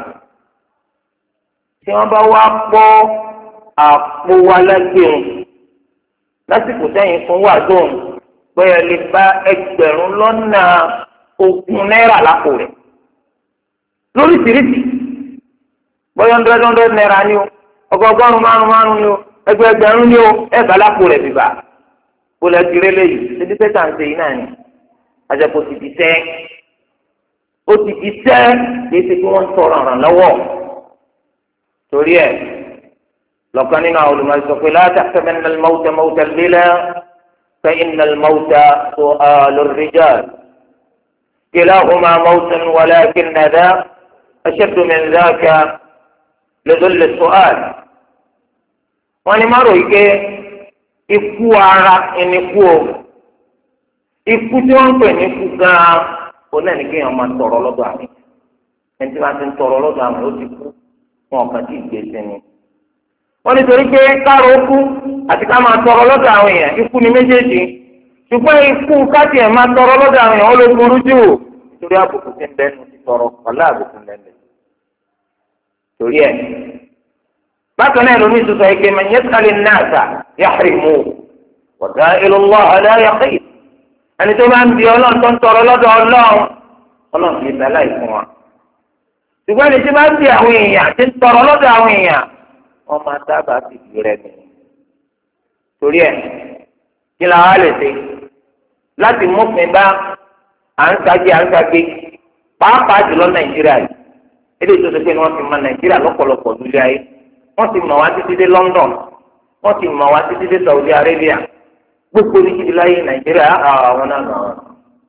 tí wọ́n bá wá pọ́ àpò alágbèéhùn lásìkò sẹ́yìn fún wàzó ọ̀hún bóyá lè bá ẹgbẹ̀rún lọ́nà ogún náírà lápò rẹ̀ lóríṣiríṣi bóyá hundred hundred naira ni o ọgọgọrùn márùn márùn ni o ẹgbẹẹgbẹ̀rún ni o ẹgbàá lápò rẹ̀ bìbà bólẹ̀ tirẹ̀ lẹ́yìn ṣẹ́bí pẹ́tà ń ṣe yìí náà ni àjẹpọ̀ ti di sẹ́ ó ti di sẹ́ kìí ṣe kí wọ́n ń tọrọ ọ̀ràn lọ́wọ́ torí ẹ̀ lọ́kàn nínú àwọn olùmọ̀ọ́sọ pé la tahsabanna al-mawta mawta al-bila fa inna al-mawta su'alu ar-rijal kilahuma mawtun walakinna dha ashaddu min dhaka lidhulli as-su'al. wọ́n ní má ròyìn pé ikú ara ẹni kú o ikú tí wọ́n ń pè ní ikú gan-an òun náà ní kéèyàn máa tọrọ lọ́dọ̀ àmì ẹni tí wọ́n ti ń tọrọ lọ́dọ̀ àmì ó ti kú wọn kàn tí ì gbé sí ni. wọ́n ní torí pé káàró kú àti ká máa tọrọ lọ́dọ̀ àwọn èèyàn ikú ni méjèèjì ṣùgbọ́n ikú káàtì ẹ̀ máa tọrọ lọ́dọ̀ àwọn èèyàn ó ló burú jù torí àbùkù ti ń bẹ́ẹ̀ ti tọrọ ọ̀la àbùkù ń bẹ́ẹ̀ torí ẹ̀ bákan náà lómi tuntun ẹ̀ kéema yẹ́sàlẹ̀ náàtà yàhìrìmù wọ̀dà ìlúwà ọ̀dà yàkì ẹni tó bá ń bi ọlọ́run tó ń tọrọ lọ́dọ̀ ọlọ́run ọlọ́run kì í sẹ́lá ìfún wa ṣùgbọ́n ẹni tí bá ń bi àwọn èèyàn tí ń tọrọ lọ́dọ̀ àwọn èèyàn wọ́n máa dábàá fi ìdí rẹ̀ mi torí ẹ̀ kí la wá lè ṣe láti mọ́fin bá à ń ṣàjẹ́ à ń ṣàgbé pàápàá jùlọ nàìjíríà yìí eléyìí tó ṣe pé ni wọ́n ti mọ nàìjíríà lọ́pọ̀lọpọ̀ lórí ayé wọ́n ti mọ̀ wá títí dé London wọ́n ti mọ̀ wá títí dé Saudi Arabia gbogbo oníkìdí láyé nàìjíríà àwọn náà nà wọn.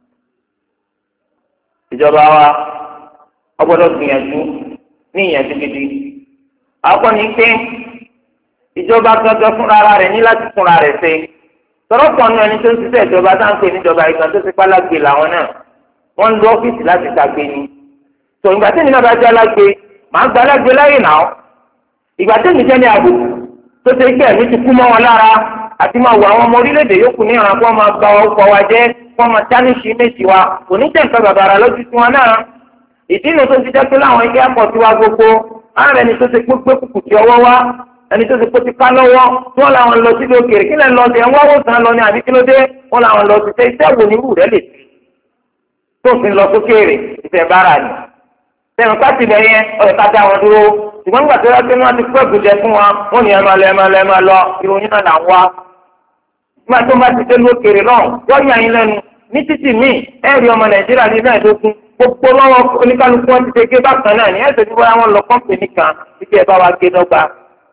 ìjọba wa ọgbọ́dọ̀ gbìyànjú ní ìyànjú gidi àwọn ní pé ìjọba gangan fúnra ara rẹ̀ ní láti fúnra rẹ̀ ṣe tọ́rọ́ pọ̀ nù ẹni tó ń ṣiṣẹ́ ìjọba tá à ń pè níjọba ìgbà tó ti pálágbé làwọn náà wọ́n ń lo ọ́fíìsì láti ṣàgbé ni tó ìgbà tí ènìyàn bá jẹ́ alágbe màá gba alágbe láyè náà ìgbà tí ènìyàn jẹ́ ní àbùkù tó ṣe pé ẹ̀mí ti kú mọ́ wọn lára àti máa wọ àwọn ọmọ orílẹ̀-èdè yòókù ní ìrànwọ́ wọn máa gba ọkọ̀ wa jẹ́ wọ́n máa tánìṣì méjì wa kò ní jẹ́ nǹkan bàbàrà lójú tí wọn náà ìdí inú tó ti jẹ́ pé láwọn ilé ẹ̀kọ́ tí wa gbogbo ààrẹ ni tó ṣe pé pé kùkù tí ọwọ́ wa ẹni tó ṣe pé ti ká lọ́wọ́ tí wọ́n làwọn lọ síbi òkèèrè kí lẹ́nu lọ sí ẹ̀wọ́n wò sàn lọ ní àbí kí ló dé wọ́n làwọn lọ sí iṣẹ́ wo ni irú rẹ̀ lè sí tó fi lọ sókèèrè ìfẹ́ bára ni sẹ́nu káàtì bẹ̀ yẹn ọ̀rẹ́ ká dá wọn dúró ṣùgbọ́n nígbà tó yẹ pé wọ́n ti pẹ́ gùjẹ fún wa wọ́n ní ẹ máa lọ ẹ máa lọ ẹ máa lọ ìròyìn náà là ń wá nígbà tó bá ti dé lókèèrè náà wọ́n yà yín lẹ́nu ní títì míì ẹ̀rí ọmọ Nàìjíríà ní mẹ́ẹ̀ẹ́dógún gbogbo lọ́wọ́ oníkálukú wọn ti ṣe gé bákan náà ní ẹ̀sẹ̀ tí wọ́n wọn lọ kọ́ńpì nìkan títí ẹ bá wa gé dọ́gba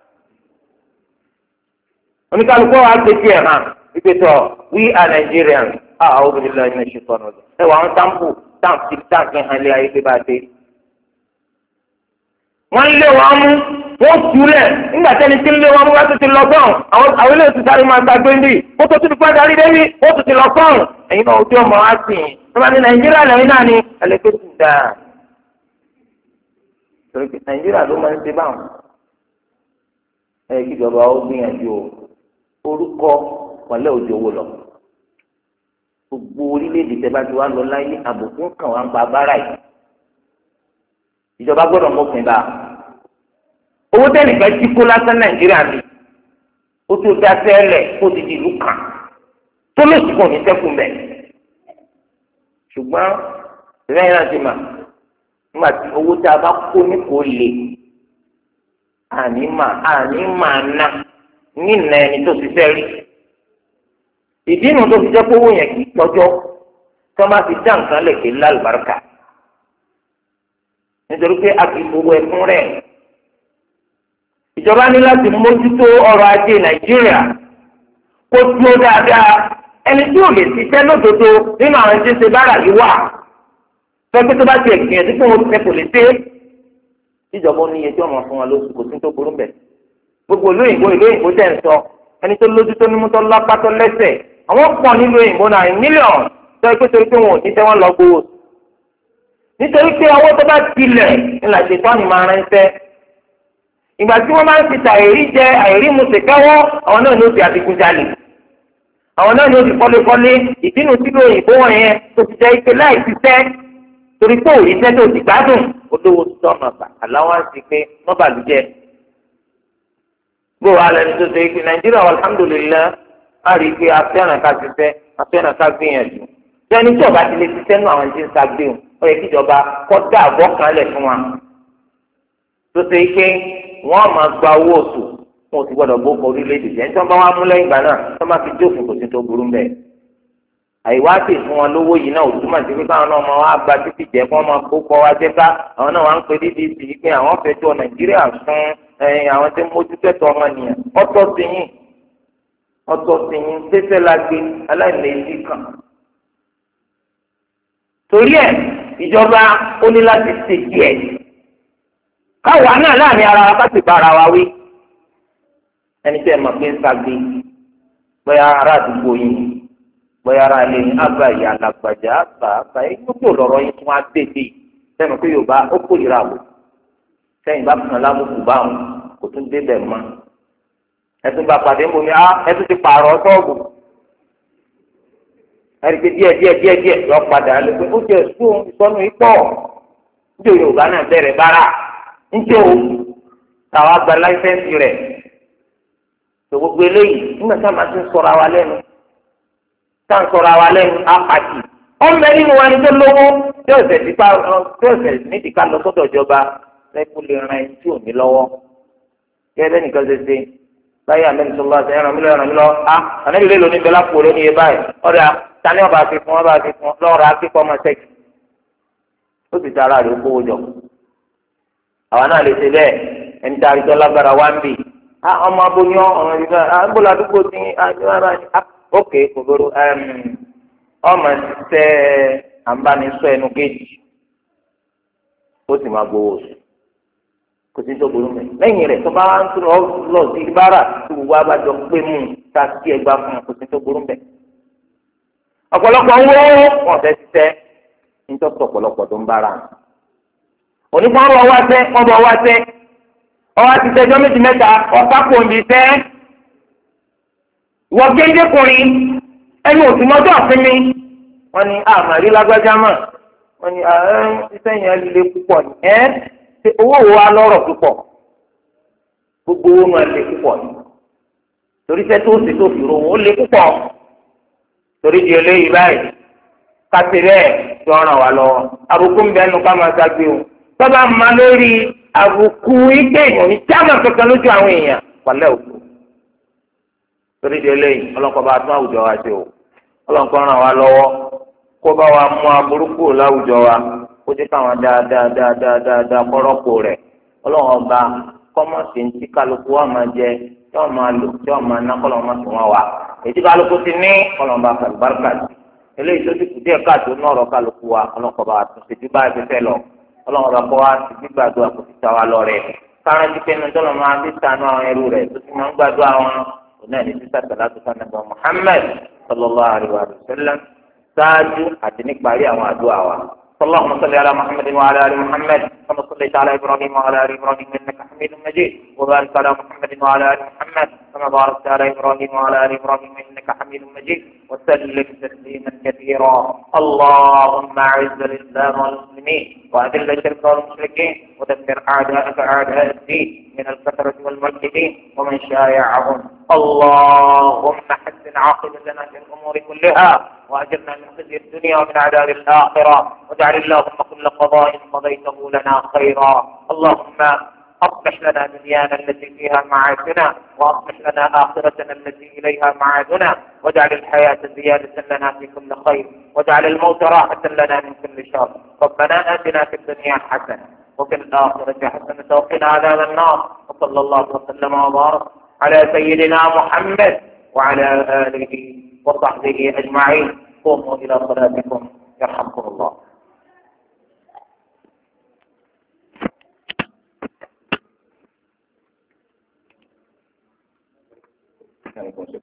oníkálukú wa gbé tiẹ̀ hàn ìgbésọ̀ we are Nigerians ah àwọn obìnrin lọ ẹni ṣe sọnù ẹ wà wọn táǹpù táǹpù táǹpù hàn lé ayé pé bá a dé. wọ́n lé wọn mú wọ́n túlẹ̀ nígbà tẹ́ni tí ń lé wọn mú wá tó ti lọ sọ́ọ̀n àwọn àwọn ilé ìtúsá rí máa gbàgbé ń bì ó tó ti fẹ́ darí débi ó tó ti lọ sọ́ọ̀n ẹ̀yin náà ojú ọmọ wa sì ń tọ́ba ní Nàìjíríà lẹ́yìn náà ni ẹlẹ́gbẹ́ tù dáa. torí pé Nàìjíríà ló máa ń ṣe báwọn ẹ̀ kí ìjọba ó gbìyànjú orúkọ pẹ̀lẹ́ òjò wò lọ gbogbo orílẹ̀-èdè tẹ́ bá ti wá lọ láyé àbùkù kàn wá ń pa bára yìí ìjọba gbọ́dọ̀ mọ̀kùn bá owó tẹ́lẹ̀ fẹ́ tí kó lásán Nàìjíríà mi ó tó dá sẹ́lẹ̀ kó ti di ìlú kan tó lè sùn kò ní sẹ́kù mẹ́ ṣùgbọ́n ìrẹ́yìn náà ti mà nígbà tí owó tí a bá kó ní kò lè àní mà àní mà ná nínà ẹni tó ti fẹ́ rí ìdí inú tó fi jẹ́ kówó yẹn kì í tọ́jọ́ tó má fi dá nǹkan lè ké lálùbáríkà nítorí pé a kì í fowó ẹkún rẹ̀ ìjọba ní láti mójútó ọrọ̀ ajé Nàìjíríà kó dúró dáadáa ẹni tí ò lè ṣiṣẹ́ lódodo nínú àwọn ẹni tí ń ṣe bára yìí wà fẹ́ẹ́ tó bá ti ẹ̀gbìn ẹ̀dínkù wọn ti kò lè ṣe é ìjọba ó ní iye tí wọ́n máa fún wọn lóṣù kò sí tó burú bẹ̀. gbogbo ìlú òyìnbó ìlú òyìnbó tẹ̀ ń sọ ẹni tó lójú tó nímú tó lápá tó lẹ́sẹ̀ àwọn pọ̀ nílùú òyìnbó náà mílíọ̀nù tó ẹgbẹ́ torí pé wọn ò ní tẹ́ wọn lọ gbowó. nítorí pé owó tó bá tilẹ̀ ńlá ṣètò àmì máa ránṣẹ́. ìgbà tí wọ́n máa ń fi tàìrí jẹ àìrí mu ṣèkẹ́wọ́ àwọn náà ní ó fi àfikúnjalè. àwọn náà ní ó fi kọ́lékọ́lé ìdínú sílùú òyìnbó wọn yẹn tó ti jẹ́ ike láì ṣiṣẹ́ torí pé òrìṣẹ́ tó ti gbádùn olówó sọ́nà aláwáǹsì pé mọ́bàlújẹ́. bó wa lẹni tó ṣe pé Nàìjíríà alhamdulillah á rí i pé afẹ́ràn ká ṣiṣẹ́ afẹ́ràn ká gbìyànjú. sẹ́ni tí ọba ti lè ṣiṣẹ́ nù àwọn tí ń ṣàgbéhùn ó yẹ kí ìjọba kọ́ dá àbọ̀ kan lẹ̀ fún wa. tó ṣe pé wọ́n máa gba owó oṣù wọn ò sì gbọ́dọ̀ bó kọ orílẹ̀-èdè jẹ́ tí wọ́n bá wá mú lẹ́yìn ìgbà náà tó máa fi jófin kò sí tó burú mbẹ́. àìwá sì fún wọn lówó yìí náà ò túmọ̀ sí pé káwọn náà máa wá gba títí jẹ́ kí wọ́n máa kó kọ́ wá jẹ́ ká àwọn náà wá ń pè D D C pé àwọn fẹ́ tó Nàìjíríà fún àwọn tí ń mójútó ẹ̀tọ́ ọmọnìyàn ọ̀tọ̀ sí yín ọ̀tọ̀ sí yín tẹ́tẹ́ la gbé aláìlẹ́sí kan. torí ẹ̀ ìjọba ó ní láti ṣe díẹ̀ káwa náà láàrin ara wa ká sì bá ara wa wí ẹni tẹ́ ẹ mọ̀ pé ń sagbe bóyá ará àdúgbò yìí bóyá ara ilé ní àbáyé alágbàjá àbá àbá yìí gbogbo lọ́rọ̀ yìí tún á dèdè sẹ́nu pé Yorùbá ó kò yíra wò sẹ́yìn bá fún un lábùkù báwọn kò tún débẹ̀ mọ́ ẹtún bá pàdé ń bomi á ẹtún ti pààrọ̀ sọ́ọ̀bù ẹ̀rí pé díẹ̀ díẹ̀ díẹ̀ díẹ̀ lọ padà lé pé ó jẹ́ sùn ìsọnù ipò níjẹ́ Yorùbá náà bẹ̀rẹ̀ bára níjẹ́ o táwa gba láìsẹ́ǹsì rẹ̀ tó gbogbo eléyìí nígbà tá a máa ti ń sọ̀rọ̀ àwa lẹ́nu tá a ń sọ̀rọ̀ àwa lẹ́nu apàtì ọ̀nbẹ nínú wa ni tó lówó tí ọ̀sẹ̀ ti pa tí ọ̀sẹ̀ nídìí ká lọ sọ́dọ̀ ìjọba lẹ́kùn lè ran ẹni tí ò ní lọ́wọ́ kí ẹ lẹ́nìkan ṣe ṣe báyìí àmì ìṣòwò àti ẹran mi lọ ẹran mi lọ á ànábi lè lò ní bẹlá kúrò lónìí yẹ báyìí ọ̀dà tani ọba àti fún ọba àti fún lọ́ọ̀rọ̀ akíkọ́ ọmọ sẹ́kì ó sì dára rẹ̀ kówó jọ àwa náà lè ṣe bẹ́ẹ̀ ẹni tá a rí tọ́ lágbára wá ń bì á ọmọ aboyún ọmọ ìgbà á ń bọ̀ ládùúgbò tí àjọyọ̀ ókè kòkòrò ọmọ ṣiṣẹ́ àǹbánisọ ẹnu géèjì ó sì máa gbowó oṣù kò sí tó burú mẹ lẹ́yìn rẹ̀ tó bá wá ń tún lọ sí ibára tó gbogbo abájọ pé mú un ká sí ẹgbà fún un kò sí tó burú mẹ. ọ̀pọ̀lọpọ̀ ń wó wọn fẹ́ ṣiṣẹ́ nítorí ọ̀pọ̀lọpọ̀ tó ń bára onígbà wọn wá sẹ́ wọn bọ̀ wá sẹ́ ọwọ́ ti sẹ́jọ́ méjì mẹ́ta ọ̀pá kò ń bí sẹ́ ìwọ géńdékùnrin ẹni òsùnmọ́jọ́ àfínmi wọn ni àmàrí lágbájá mọ̀ wọn ni iṣẹ́ yẹn lè púpọ̀ ní ẹ́ ṣe owó wo wa lọ́rọ̀ púpọ̀ gbogbo owó máa lè púpọ̀ ní torí iṣẹ́ tó ṣe tó fi ro ó lè púpọ̀ torí di eléyìí báyìí kásì bẹ́ẹ̀ tí wọ́n ràn wá lọ́wọ́ àbùkù ń bẹ́ẹ̀ nu ká máa ṣáájú o tọ́ba máa lórí àbùkù ike ìròyìn jáàmù kankan lójú àwọn èèyàn pàlẹ́ òkú torí di eléyìí ọlọ́kọ̀ bá tún àwùjọ wa ṣe o ọlọ́kọ̀ ràn wá lọ́wọ́ kó bá wa mú aburúkú láwùjọ wa kó jẹ́ káwọn dáadáa dáadáa dáadáa kọ́rọ́pò rẹ̀ ọlọ́run ọba kọ́mọ̀sì ń tí kálukú wa máa jẹ tí wọ́n máa lò tí wọ́n máa ná kọ́lọ́ máa tún wọn wá èyí kálukú ti ní kọ́lọ́ bá kàlùbáríkà sí eléyìí tó ti kù díẹ̀ káàtó náà ọ̀rọ̀ kálukú wa ọlọ́kọ̀ bá tún ṣe bí báyìí fẹ́ lọ ọlọ́run ọba kọ́ wa ti fi gbàdúrà kò ti ta wa lọ rẹ̀ kárántí pé ní tọ́lọ́ máa ti sànú àwọn ẹrú rẹ̀ tó ti máa ń gbàdúrà wọn òun náà ní sísá sàlátù sànàbọ̀ Muhammad sallallahu alaihi wa sallam ṣáájú àti níparí àwọn àdúrà wa. اللهم صل على محمد وعلى ال محمد كما صليت على ابراهيم وعلى ال ابراهيم انك حميد مجيد وبارك على محمد وعلى ال محمد كما باركت على ابراهيم وعلى ال ابراهيم انك حميد مجيد وسلم تسليما كثيرا اللهم اعز الاسلام والمسلمين واذل الشرك والمشركين ودمر اعداءك اعداء الدين من الكفرة والملحدين ومن شايعهم اللهم حسن عاقبتنا في الامور كلها واجرنا من خزي الدنيا ومن عذاب الاخره واجعل اللهم كل قضاء قضيته لنا خيرا اللهم اصلح لنا دنيانا التي فيها معاشنا واصلح لنا اخرتنا التي اليها معادنا واجعل الحياه زياده لنا في كل خير واجعل الموت راحه لنا من كل شر ربنا اتنا في الدنيا حسنه وفي الاخره حسنه وقنا عذاب النار وصلى الله وسلم وبارك على سيدنا محمد وعلى آله وصحبه أجمعين. قوموا إلى صلاتكم يرحمكم الله.